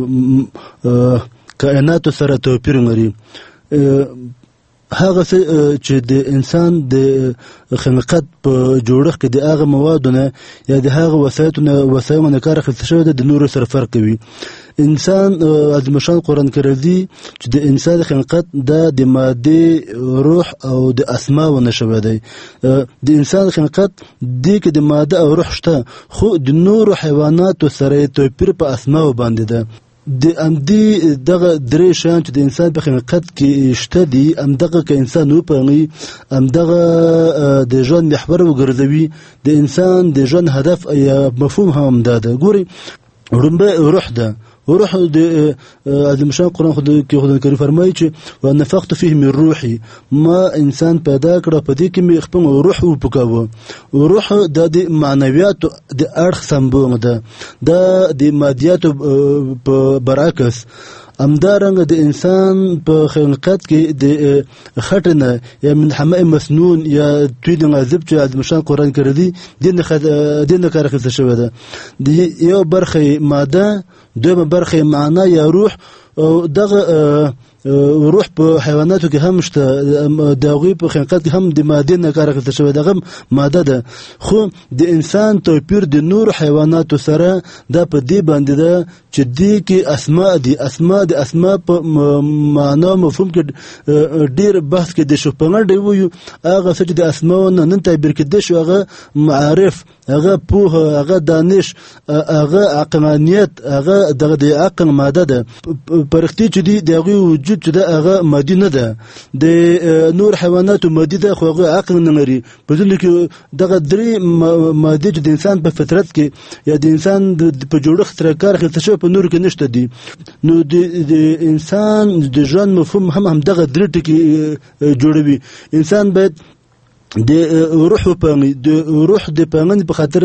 کائناتو سره توپیر لري. هغه چې د انسان د خلقت په جوړښت کې د هغه موادونه یا د هغه وسایطونه وسایمونه کار اخیستل شوی ده د نورو سره فرق کوي. انسان عظیم شان قرآن کې راځي چې د انسان خلقت دا د ماده روح او د اسماء نشوي دی. د انسان خلقت دی کې د ماده او روح شته، خو د نورو حیواناتو سره توپیر په اسماء باندې ده. د امدی دغه درې شان چې د انسان په خلقت کې شته دي، امدغه که انسان وپني امدغه د ژوند محور وګرځوي، د انسان د ژوند هدف یا مفهوم هم ده ده. ګوري رومبه روح ده، وروح د عظیم شان قرآن خدای کې خدای کریم فرمایي چې ونفخت فيه من روحي، ما انسان پیدا کړ په دې کې مې خپل روح وپکاوه. روح د معنویات د اړخ سمبول ده، د مادیات په برعکس امدارنګ د انسان په خلقت کې د خټنه یا من حماء مسنون یا توید غاذب چې عظیم شان قرآن کې ردی دین خد دین کار خصه شوی ده. د یو برخه ماده، دویمه برخه معنا یا روح. دغه روح په حیواناتو کې هم شته، د هغوی په خلقت کې هم د مادې نه کار اخیستل شوی، دغه ماده ده. خو د انسان توپیر د نورو حیواناتو سره دا په دې باندې ده چې دې کې اسماء دي. اسماء د اسماء په معنا مفهوم کې ډېر بحث کې د شو په نړۍ وایو. هغه څه چې د اسماء نه نن تعبیر کېدای شو، هغه معارف، هغه پوهه، هغه دانش، هغه عقلانیت، هغه دغه د عقل ماده ده. پرختي چې دی د هغوی وجود چې ده هغه مادي نه ده. د نور حیواناتو مادي ده خو هغوی عقل نه لري. په ځینو کې دغه درې مادې چې د انسان په فطرت کې یا د انسان په جوړښت سره کار اخیستل شوی په نورو کې نشته دي. نو د انسان د ژوند مفهوم هم همدغه درې ټکي جوړوي. انسان باید د روح په د روح د پامن په خاطر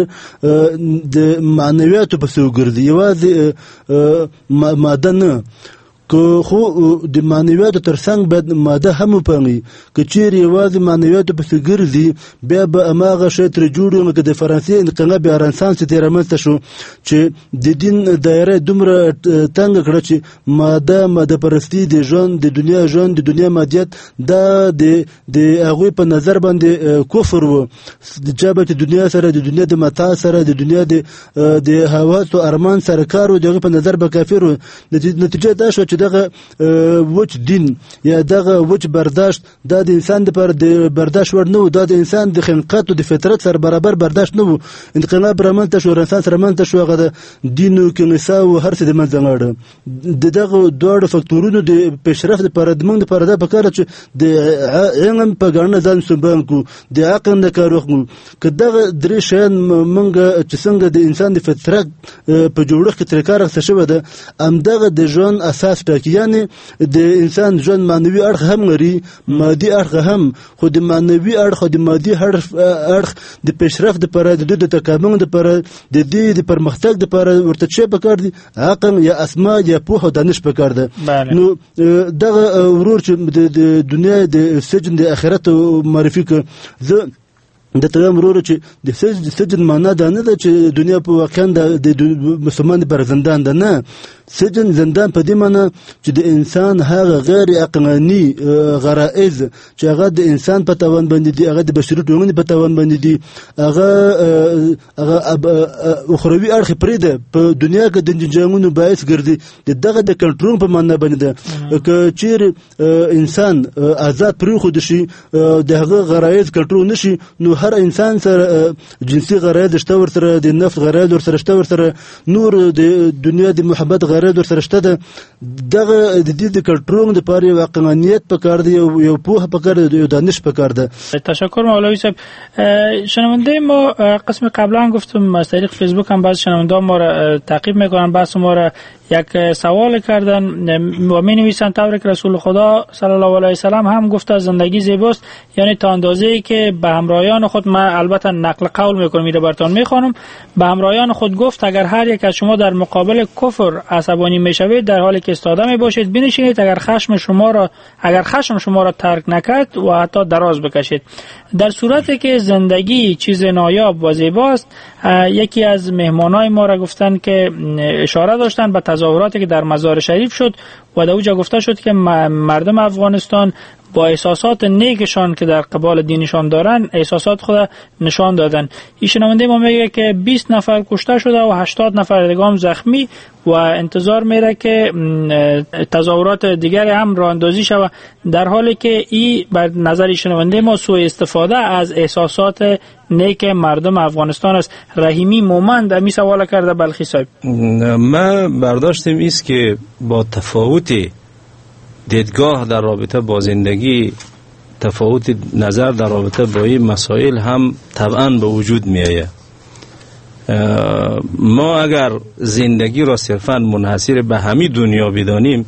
د معنویاتو په څیر ګرځي، یوازې ماده نه. که خو د معنویاتو ترڅنګ باید ماده هم وپني. که چیرې یوازې معنویاتو پسې ګرځي بیا به هماغه شی ترې جوړ وي لکه د فرانسې انقلاب یا رنسانس چې رامنځته شو چې د دین دایره دومره تنګه کړه چې ماده ماده پرستی د ژوند د دنیا ژوند د دنیا مادیت دا د د هغوی په نظر باندې کفر و. د چا به د دنیا سره د دنیا د متاع سره د دنیا د د هوس او ارمان سره کار و، دغه په نظر به کافر و. نتیجه دا شو چې دغه وچ دین یا دغه وچ برداشت دا د انسان لپاره د برداشت وړ نه و، دا د انسان د خلقت او د فطرت سره برابر برداشت نه و. انقلاب رامنځته شو، رنسانس رامنځته شو، هغه د دین او کلیسا او هر څه د منځه لاړه. د دغه دواړو فکتورونو د پیشرفت لپاره د موږ لپاره دا پکاره چې د علم په ګڼه ځان سمبال کو، د عقل نه کار واخلو. که دغه درې شیان موږ چې څنګه د انسان د فطرت په جوړښت کې تر کار اخیستل شوی ده، همدغه د ژوند اساس ټاکي. یعنی د انسان ژوند معنوي اړخ هم لري، مادي اړخ هم، خو د معنوي اړخ او د مادي اړخ د پیشرفت لپاره، د دوی د تکامل لپاره، د دې د پرمختګ لپاره ورته څه پکار دي؟ عقل یا اسما یا پوهه او دانش پکار ده. نو دغه ورور چې د دنیا د سجن د آخرت معرفي ک زه د ترام ورور چې د سجن معنا دا نه ده چې دنیا په واقعا د مسلمان پر زندان ده، نه. سجن زندان په دې معنی چې د انسان هغه غیر عقلاني غرائز چې هغه د انسان په توان باندې دي، هغه د بشري ټولنې په توان باندې دي، هغه هغه اخروی اړخ پرې ده په دنیا کې د جنجالونو باعث ګرځي. دغه د کنټرول په معنی باندې ده. که چیرې انسان آزاد پرېښود شي، د هغه غرایز کنټرول نشي، نو هر انسان سره جنسي غرایز شته، ورسره د نفس غرایز ورسره شته، ورسره نور د دنیا د محبت غرایز ورسره شته. ده دغه د دې د کنټرول لپاره یو عقلانیت پکار دی، یو پوهه پکار دی، یو دانش پکار ده. تشکر مولوی صاحب. شنونده ما قسم قبلا گفتم از طریق فیسبوک هم بعض شنونده ما را تعقیب میکنن، بحث ما را یک سوال کردن و می نویسن طوری که رسول خدا صلی الله علیه و سلم هم گفته زندگی زیباست، یعنی تا اندازه‌ای که به همراهیان خود، ما البته نقل قول میکنم میره براتون میخوانم، به همراهیان خود گفت اگر هر یک از شما در مقابل کفر عصبانی میشوید در حالی که ایستاده میباشید بنشینید، اگر خشم شما را اگر خشم شما را ترک نکرد و حتی دراز بکشید. در صورتی که زندگی چیز نایاب و زیباست، یکی از مهمانای ما را گفتن که اشاره داشتن به تظاهراتی که در مزار شریف شد و در اونجا گفته شد که مردم افغانستان با احساسات نیکشان که در قبال دینشان دارن احساسات خود نشان دادن. این شنونده ما میگه که بیست نفر کشته شده و هشتاد نفر دیگه هم زخمی و انتظار میره که تظاهرات دیگری هم راه اندازی شود، در حالی که این بر نظر شنونده ما سوء استفاده از احساسات نیک مردم افغانستان است. رحیمی مومند می سوال کرده بلخی صاحب. ما برداشتم ایست که با تفاوت دیدگاه در رابطه با زندگی، تفاوت نظر در رابطه با این مسائل هم طبعا به وجود می آید. ما اگر زندگی را صرفا منحصر به همین دنیا بدانیم،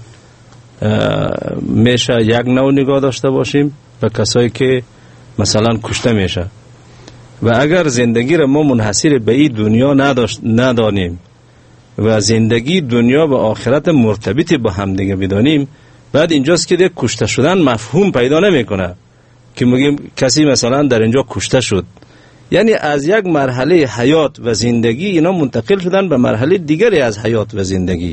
میشه یک نوع نگاه داشته باشیم به کسایی که مثلا کشته میشه، و اگر زندگی را ما منحصر به این دنیا نداشت ندانیم و زندگی دنیا و آخرت مرتبط با هم دیگه بدانیم، بعد اینجاست که دیگه کشته شدن مفهوم پیدا نمیکنه که میگیم کسی مثلا در اینجا کشته شد. یعنی از یک مرحله حیات و زندگی اینا منتقل شدن به مرحله دیگری از حیات و زندگی.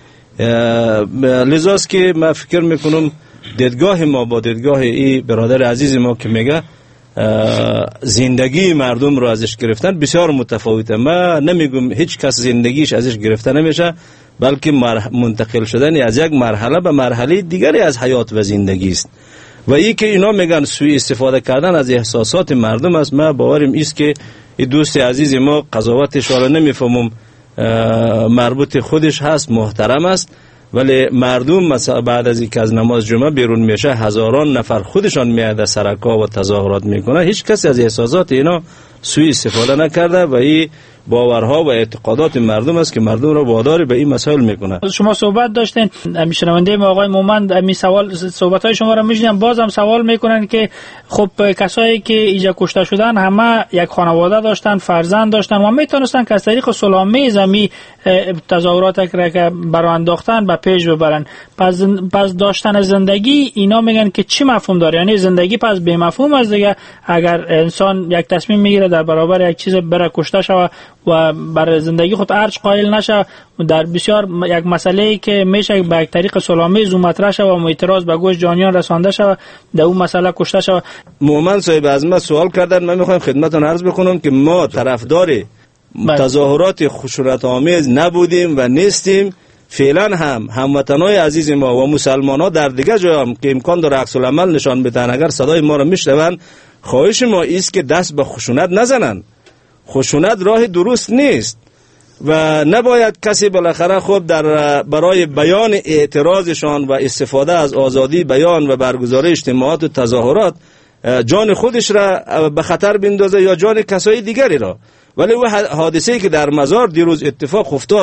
لذاست که من فکر میکنم دیدگاه ما با دیدگاه ای برادر عزیز ما که میگه زندگی مردم رو ازش گرفتن بسیار متفاوته. من نمیگم هیچ کس زندگیش ازش گرفته نمیشه، بلکه منتقل شدن از یک مرحله به مرحله دیگری از حیات و زندگی است. و ای که اینا میگن سوء استفاده کردن از احساسات مردم است، من باورم است که این دوست عزیز ما قضاوتش حالا نمیفهمم مربوط خودش هست، محترم است، ولی مردم مثلا بعد از اینکه از نماز جمعه بیرون میشه هزاران نفر خودشان میاد سرکا و تظاهرات میکنه، هیچ کسی از احساسات اینا سوء استفاده نکرده و این باورها و اعتقادات مردم است که مردم را وادار به این مسائل میکنه. شما صحبت داشتین، شنونده ما آقای مومند می سوال صحبت های شما را میشنم، بازم سوال میکنن که خب کسایی که اینجا کشته شدن همه یک خانواده داشتن، فرزند داشتن و میتونستن که از طریق صلح‌آمیز می تظاهرات را که برآ انداختن به پیش ببرن. پس پس داشتن زندگی اینا میگن که چی مفهوم داره؟ یعنی زندگی پس بی مفهوم است دیگه. اگر انسان یک تصمیم میگیره در برابر یک چیز بره کشته شود و بر زندگی خود ارج قائل نشه، در بسیار یک مسئله که میشه به یک طریق صلح‌آمیز مطرح شود و اعتراض به گوش جانیان رسانده شود، در اون مسئله کشته شود. مومن صاحب از ما سوال کردن، من میخوایم خدمتتون عرض بکنم که ما طرفدار تظاهرات خشونت آمیز نبودیم و نیستیم. فعلا هم هموطنای عزیز ما و مسلمان ها در دیگه جای هم که امکان داره عکس العمل نشان بدن، اگر صدای ما را میشنون، خواهش ما است که دست به خشونت نزنن. خشونت راه درست نیست و نباید کسی بالاخره خود در برای بیان اعتراضشان و استفاده از آزادی بیان و برگزاری اجتماعات و تظاهرات جان خودش را به خطر بندازه یا جان کسای دیگری را. ولی و حادثه‌ای که در مزار دیروز اتفاق افتاد،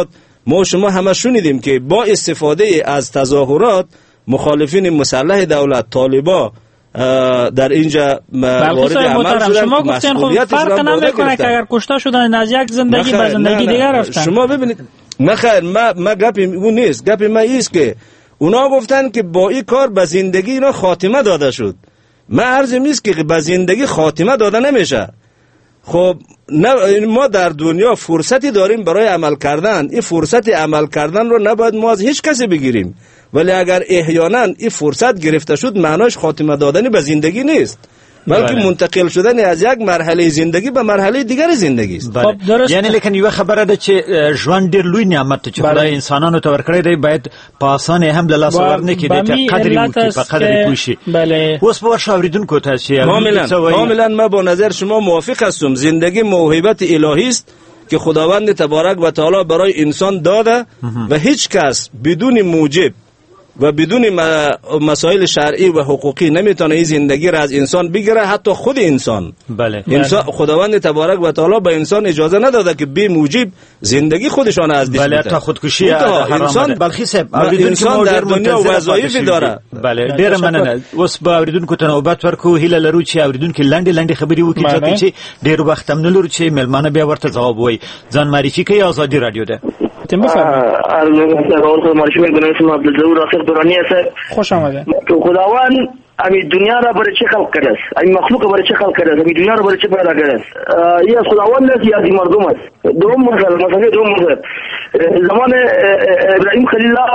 ما شما همه شنیدیم که با استفاده از تظاهرات مخالفین مسلح دولت طالبا در اینجا وارد عمل شدن. شما گفتین خب فرق نمیکنه که اگر کشته شدن از یک زندگی به زندگی دیگر رفتن. شما ببینید نخیر ما ما گپی اون نیست، گپی ما ایست که اونا گفتن که با این کار به زندگی اینا خاتمه داده شد. ما عرض نیست که به زندگی خاتمه داده نمیشه. خب ما در دنیا فرصتی داریم برای عمل کردن، این فرصت عمل کردن رو نباید ما از هیچ کسی بگیریم، ولی اگر احیانا این فرصت گرفته شد معناش خاتمه دادن به زندگی نیست، بلکه منتقل شدن از یک مرحله زندگی به مرحله دیگر زندگی است. خب یعنی لیکن یو خبره ده چې ژوند ډیر لوی نعمت چې خدای انسانانو ته ورکړی دی، باید په اسانه هم د لاس ورنه کې د قدر وکړي، په قدر پوښي. اوس په ورشه اوریدونکو ته چې کاملا ما با نظر شما موافق هستم. زندگی موهبت الهی است که خداوند تبارک و تعالی برای انسان داده و هیچ کس بدون موجب و بدون مسائل شرعی و حقوقی نمیتونه این زندگی را از انسان بگیره، حتی خود انسان. بله. انسان خداوند تبارک و تعالی به انسان اجازه نداده که بی موجب زندگی خودشان از دست بده. بله، تا خودکشی انسان بلخی صاحب انسان در دنیا وظایفی داره. بله، ډیر مننه. اوس به اوریدونکو ته نوبت ورکو، هیله لرو چې اوریدونکو لنډې لنډې خبرې وکړي ځکه چې ډیر وخت هم نه لرو چې ملمانه بیا ورته ځواب وایي. ځان معرفي کوي، آزادی رادیو ده. تم بفرمایید. اول معرفی میکنم اسمم عبدالجبور آصف دورانی است. خوش آمده. خداوند امی دنیا را برای چه خلق کرده است؟ امی مخلوق برای چه خلق کرده است؟ امی دنیا را برای چه پیدا کرده است؟ یا خداوند است یا از مردم است؟ دوم مسئله، مسئله دوم مسئله. زمان ابراهیم خلیل الله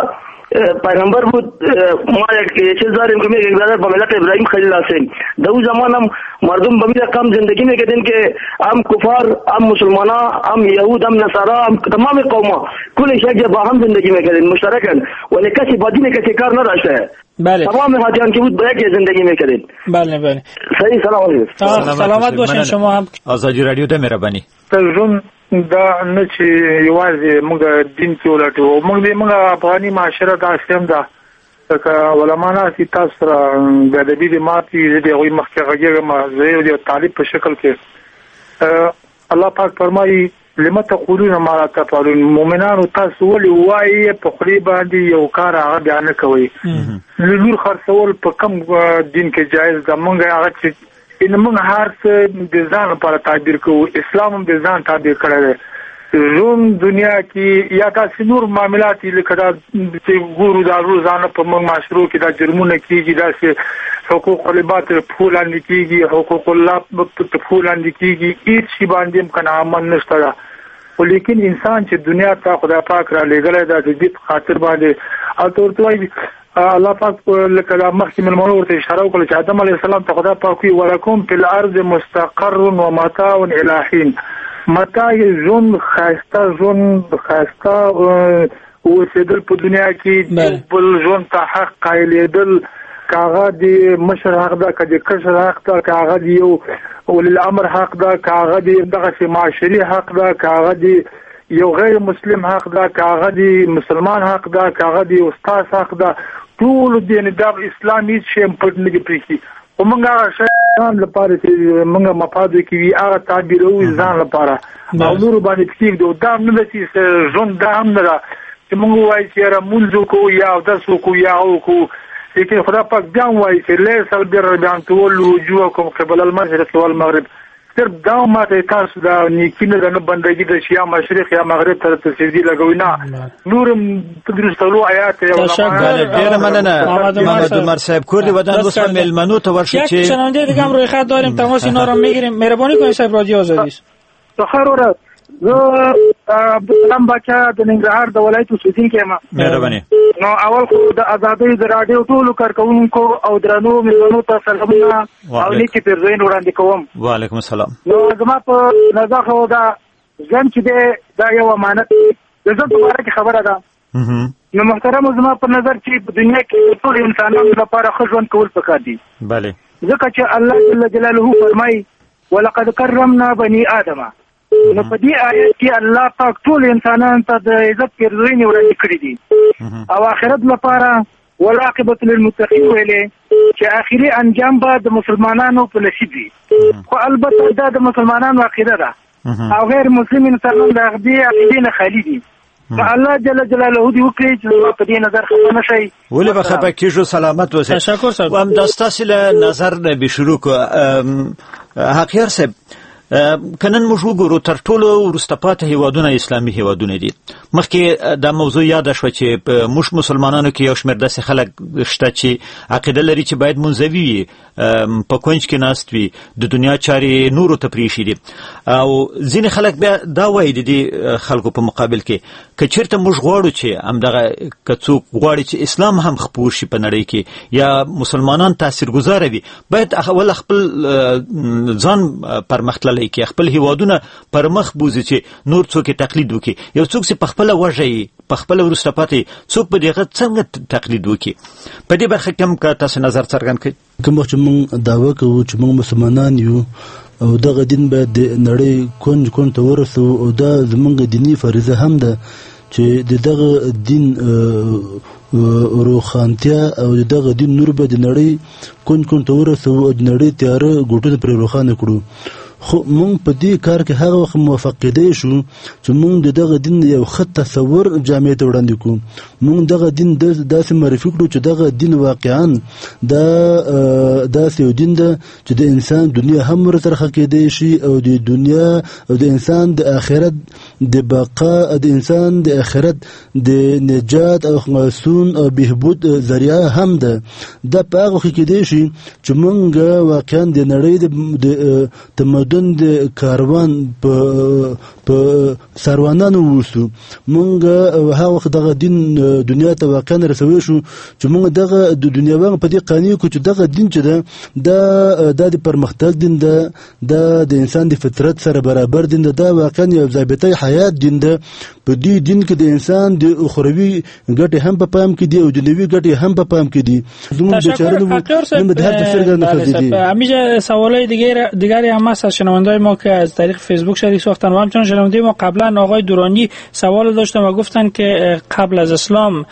پیغمبر بود، ما یک چیز داریم که میگه برادر با ملت ابراهیم خلیل الله سیم. در اون زمان هم مردم به میره کم زندگی میکردن که هم کفار، هم مسلمانا، هم یهود، هم نصارا، هم تمام قوما کلش یک جا با هم زندگی میکردن مشترکاً، ولی کسی با دین کسی کار نداشته. بله. تمام حاجیان که بود با یک زندگی میکردن. بله بله. صحیح، سلام علیکم. سلامت باشین شما هم. آزادی رادیو ته مهرباني. ترجم دا نه چې یوازې موږ دین کې ولټو، موږ دې موږ افغاني معاشره داسې هم ده که علماء چې تاسو سره د ادبي د ماتې د هغوی مخکې غږېږم، زه یو د طالب په شکل کې الله پاک فرمایي لم تقولون ما لا تفعلون. مؤمنانو تاسو ولې وایي په خولې باندې یو کار هغه بیا نه کوئ. لور خرڅول په کوم دین کې جایز ده؟ موږ هغه چې ان موږ هر څه د ځان لپاره تعبیر کوو، اسلام هم د ځان تعبیر کړی دی. ژوند دنیا کې یا داسې نور معاملات لکه دا چې ګورو دا روزانه په موږ معاشرو کې دا جرمونه کېږي، داسې حقوق العباد پښو لاندې کېږي، حقوق الله پښو لاندې کېږي، هېڅ شي باندې امکان عمل نشته ده. خو لیکن انسان چې دنیا ته خدای پاک را لېږلی ده د دې په خاطر باندې هلته ورته وایي الله پاک لکه دا مخکې مېلمنو ورته اشاره وکړه چې آدم علیه السلام ته خدای پاک وایي ولکم فی الارض مستقر و متاع الی حین. متاع ژوند، ښایسته ژوند، ښایسته اوسېدل په دنیا کې، بل ژوند ته حق قایلېدل، که هغه د مشر حق ده، که د کشر حق ده، که هغه د یو ولی الامر حق ده، که هغه د دغسې معاشري حق ده، که هغه د یو غیر مسلم حق ده، که هغه د مسلمان حق ده، که هغه د استاد حق ده، ټول د نظام اسلام هېڅ شی هم پټ نه دي پرېښي. خو موږ هغه شی ځان لپاره چې موږ مفادو کې وي هغه تعبیروي ځان لپاره او نورو باندې پرېږدو. دا هم نه ده چې ژوند دا هم نه ده چې موږ ووایو چې یاره مونځ وکړو یا اودس وکړو یا هغه وکړو، لیکن خدا پاک بیا هم وایي چې لیس البر بأن تولوا وجوهکم قبل المشرق والمغرب. صرف دا هم ماته تاسو دا نیکي نه ده، نه بندګي ده چې یا مشرق یا مغرب ته ته سجدي لګوئ، نه نور هم په درستولو آیات یې ډېره مننه محمد عمر صاحب. کور دې ودان اوس به مېلمنو ته ورشو چې یک شنونده دیگه هم روی خط داریم، تماس اینا رو میگیریم. مهربانی کنید صاحب رادیو آزادی است. بخیر ورځ. زه عبدالسلام باچا د ننګرهار د ولایت اوسېدونکی یم. مهرباني. نو اول خو د ازادۍ د راډیو ټولو کارکوونکو او درنو مېلمنو ته سلامونه او نیکې پیرزوینې وړاندې کوم. وعلیکم السلام. نو زما په نظر خو دا ژوند چې دی دا یو امانت دی، د ژوند په باره کې خبره ده. نو محترمو زما په نظر چې په دنیا کې ټول انسانانو لپاره ښه ژوند کول پکار دي. بله. ځکه چې الله جل جلاله فرمایي ولقد کرمنا بني آدم. نو په دې آیت کې الله پاک ټول انسانانو ته د عزت پیرزوینې وړاندې کړي دي او آخرت لپاره والعاقبة للمتقین ویلې چې آخري انجام به د مسلمانانو په نصیب وي. خو البته دا د مسلمانانو عقیده ده او غیر مسلم انسانان د هغې عقیدې نه خالي دي. الله جل جلاله دې وکړي چې په دې نظر خپه نشي. ولې به خپه کېږو؟ سلامت اوسئ. تشکر صاحب. و هم دا ستاسې له نظر نه به شروع کړو. حقیار صاحب، کنن موږ وګورو تر ټولو وروسته پاتې هیوادونه اسلامي هیوادونه دي. مخکې دا موضوع یاد شوه چې موږ مسلمانانو کې یو شمېر داسې خلک شته چې عقیده لري چې باید منزوي وي، په کونج کې ناست وي، د دنیا چارې نورو ته پرېښي دي. او ځینې خلک بیا دا وایي د دې خلکو په مقابل کې که چېرته موږ غواړو چې همدغه که څوک غواړي چې اسلام هم خپور شي په نړۍ کې یا مسلمانان تاثیرګذاره وي، باید اول خپل ځان پرمختللی کې خپل هیوادونه پر مخ بوزي چې نور څوک تقلید وکړي. یو څوک چې په خپل وژي، په خپل وروسته پاتې څوک به دغه څنګه تقلید وکړي؟ په دې برخه کې هم که تاسو نظر څرګند کړئ. کوم وخت چې موږ دعوه کوو چې موږ مسلمانان یو او دغه دین باید د نړۍ کونج کونج ته ورسو، او دا زموږ دینی فریضه هم ده چې د دغه دین روخانتیا او دغه دین نور به د نړۍ کونج کونج ته ورسو او د نړۍ تیاره ګوټونه پرې روښانه کړو. خو مونږ په دې کار کې هغه وخت موافق کېدای شو چې مونږ د دغه دین یو ښه تصور جامعې ته وړاندې کړو. مونږ دغه دین داسې معرفي کړو چې دغه دین واقعا دا داسې یو دین ده چې د انسان دنیا هم ورسره ښه کېدای شي او د دنیا او د انسان د آخرت د بقا، د انسان د آخرت د نجات او خلاصون او بهبود ذریعه هم ده. دا په هغه وخت کېدای شي چې مونږ واقعا د نړۍ د تمدن د کاروان په په سروانانو ووسو. مونږ هغه وخت دغه دین دنیا ته واقعا رسوي شو چې مونږ دغه د دنیا واقع په دې قانون کو چې دغه دین چې ده دا د پرمختګ دین ده، دا د انسان د فطرت سره برابر دین ده، دا واقعا یو ضابطه حیات دین ده. په دې دین کې د انسان د اخروی ګټې هم په پام کې دي او دنیوي ګټې هم په پام کې دي. زموږ د چارونو د هر تفسیر نه خدي دي. امیجا سوالای دیگه دیگری هم هست از شنوندای ما که از طریق فیسبوک شریک ساختن و همچنین شنونده ما قبلا آقای دورانی سوال داشتن و گفتن که قبل از اسلام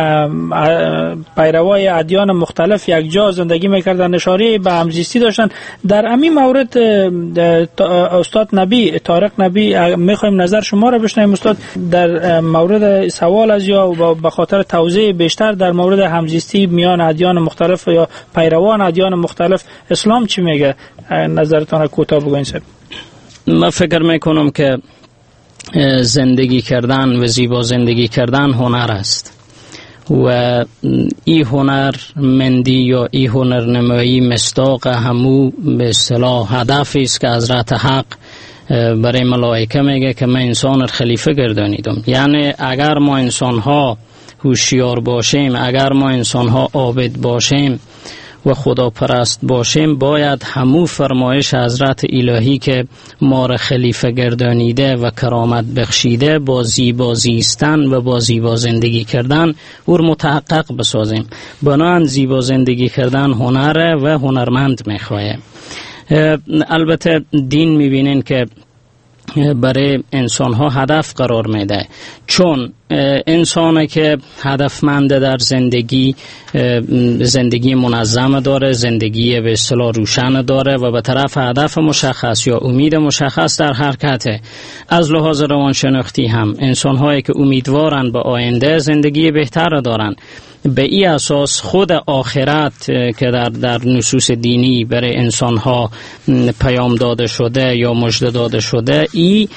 پیروای ادیان مختلف یک جا زندگی میکردن، اشاره به همزیستی داشتن. در همین مورد استاد نبی طارق نبی میخوایم نظر شما را بشنویم. استاد در مورد سوال از یا به خاطر توضیح بیشتر در مورد همزیستی میان ادیان مختلف یا پیروان ادیان مختلف اسلام چی میگه؟ نظرتان کوتاه بگوین سر. من فکر میکنم که زندگی کردن و زیبا زندگی کردن هنر است و این هنر مندی یا این هنرنمایی مصداق همو به اصطلاح هدفی است که حضرت حق برای ملائکه میگه که من انسان را خلیفه گردانیدم. یعنی اگر ما انسان ها هوشیار باشیم، اگر ما انسان ها عابد باشیم و خدا پرست باشیم، باید همو فرمایش حضرت الهی که ما را خلیفه گردانیده و کرامت بخشیده با زیبا زیستن و با زیبا زندگی کردن او را متحقق بسازیم. بنابراین زیبا زندگی کردن هنره و هنرمند میخواه. البته دین میبینین که برای انسان ها هدف قرار میده، چون انسانی که هدفمند در زندگی زندگی منظم داره، زندگی به اصطلاح روشن داره و به طرف هدف مشخص یا امید مشخص در حرکته. از لحاظ روانشناختی هم انسان هایی که امیدوارن به آینده زندگی بهتر دارن. به این اساس خود آخرت که در در نصوص دینی برای انسان ها پیام داده شده یا مژده داده شده، این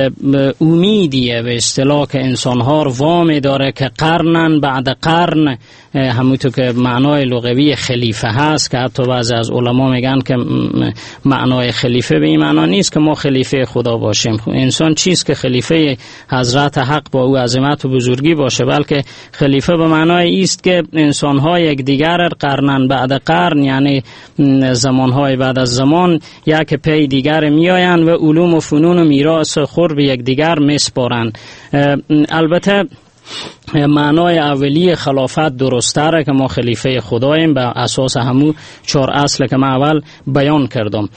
امیدیه به اصطلاح که انسان ها رو وامی داره که قرنن بعد قرن، همونطور که معنای لغوی خلیفه هست که حتی بعضی از علما میگن که معنای خلیفه به این معنا نیست که ما خلیفه خدا باشیم. انسان چیست که خلیفه حضرت حق با او عظمت و بزرگی باشه، بلکه خلیفه به معنای است که انسان ها یک دیگر قرنن بعد قرن، یعنی زمان های بعد از زمان یک پی دیگر میآیند و علوم و فنون و میراث خور به یک دیگر میسپارند. البته معنای اولی خلافت درستره که ما خلیفه خداییم به اساس همون چهار اصل که من اول بیان کردم.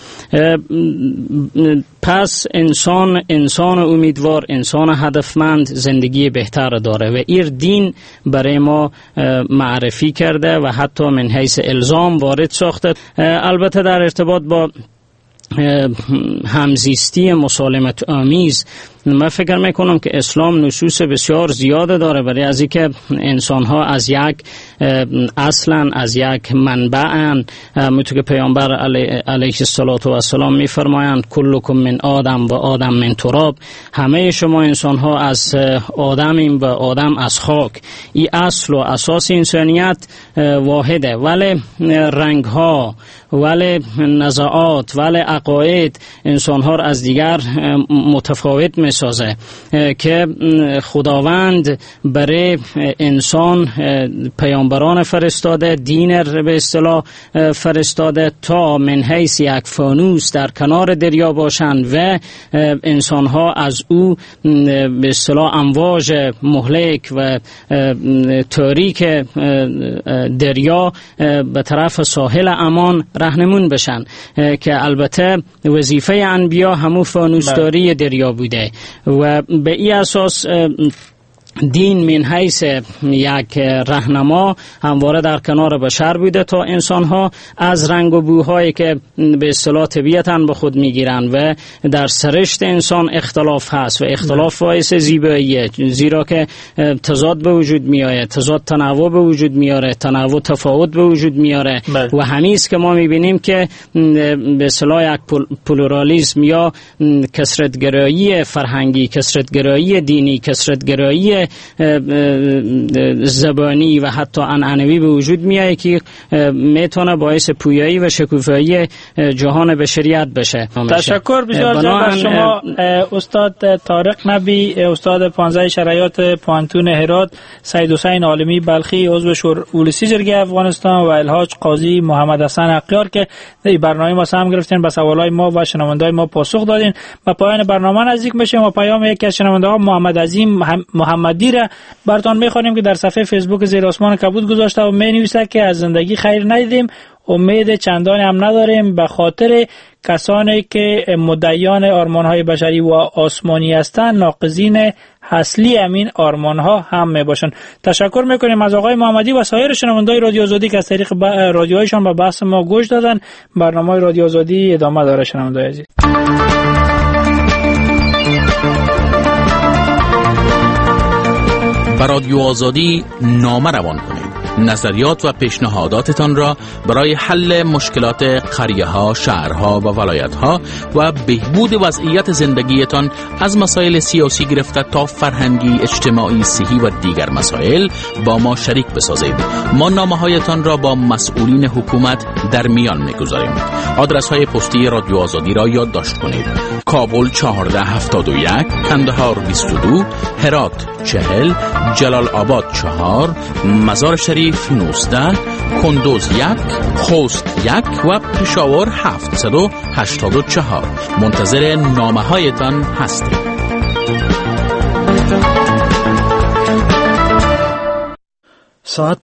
پس انسان انسان امیدوار، انسان هدفمند زندگی بهتر داره و این دین برای ما معرفی کرده و حتی من حیث الزام وارد ساخته. البته در ارتباط با همزیستی مسالمت آمیز من فکر میکنم که اسلام نصوص بسیار زیاده داره برای از اینکه انسان ها از یک اصلا از یک منبعن، متو که پیامبر علیه الصلاه و السلام میفرمایند کلکم من آدم و آدم من تراب، همه شما انسان ها از آدمیم و آدم از خاک. این اصل و اساس انسانیت واحده، ولی رنگ ها ولی نزاعات ولی عقاید انسان ها را از دیگر متفاوت می سازه که خداوند برای انسان پیامبران فرستاده، دین به اصطلاح فرستاده تا من حیث یک فانوس در کنار دریا باشند و انسان ها از او به اصطلاح امواج مهلک و تاریک دریا به طرف ساحل امان راهنمون بشن، که البته وظیفه انبیا همون فانوسداری دریا بوده و به این اساس دین من حیث یک راهنما همواره در کنار بشر بوده تا انسان‌ها از رنگ و بوهایی که به اصطلاح طبیعتاً به خود می‌گیرند و در سرشت انسان اختلاف هست و اختلاف باعث زیباییه، زیرا که تضاد به وجود میآید، تضاد تنوع به وجود میاره، تنوع تفاوت به وجود میاره و همین است که ما می‌بینیم که به اصطلاح یک پلورالیسم یا کثرت‌گرایی فرهنگی، کثرت‌گرایی دینی، کثرت‌گرایی زبانی و حتی عنعنوی به وجود میاد که میتونه باعث پویایی و شکوفایی جهان بشریت بشه. تشکر بسیار جان از شما استاد طارق نبی، استاد پانزده شرایط پوانتون هرات، سید حسین عالمی بلخی عضو شورای جرگه افغانستان و الحاج قاضی محمد حسن اقیار که در برنامه ما هم گرفتین، به سوالای ما و شنوندای ما پاسخ دادین. با پایان برنامه نزدیک میشیم و پیام یکی از شنونده‌ها محمد عظیم محمد دیره براتون میخوانیم که در صفحه فیسبوک زیر آسمان کبود گذاشته و مینویسه که از زندگی خیر ندیدیم، امید چندانی هم نداریم، به خاطر کسانی که مدعیان آرمان‌های بشری و آسمانی هستند ناقضین اصلی امین آرمان‌ها هم میباشند. تشکر میکنیم از آقای محمدی و سایر شنوندگان رادیو آزادی که از طریق ب... رادیوهایشان به بحث ما گوش دادن. برنامه رادیو آزادی ادامه داره. شنوندگان عزیز، بر رادیو آزادی نامه روان کنید. نظریات و پیشنهاداتتان را برای حل مشکلات قریه‌ها، شهرها و ولایت‌ها و بهبود وضعیت زندگیتان از مسائل سیاسی گرفته تا فرهنگی، اجتماعی، صحی و دیگر مسائل با ما شریک بسازید. ما نامه‌هایتان را با مسئولین حکومت در میان می‌گذاریم. آدرس‌های پستی رادیو آزادی را یادداشت کنید: کابل چهارده هفتاد و یک، کندهار بیست و دو، هرات چهل، جلال آباد چهار، مزار شریف نوزده، کندوز یک، خوست یک و پشاور هفتصد و هشتاد و چهار. منتظر نامه هایتان هستیم. ساعت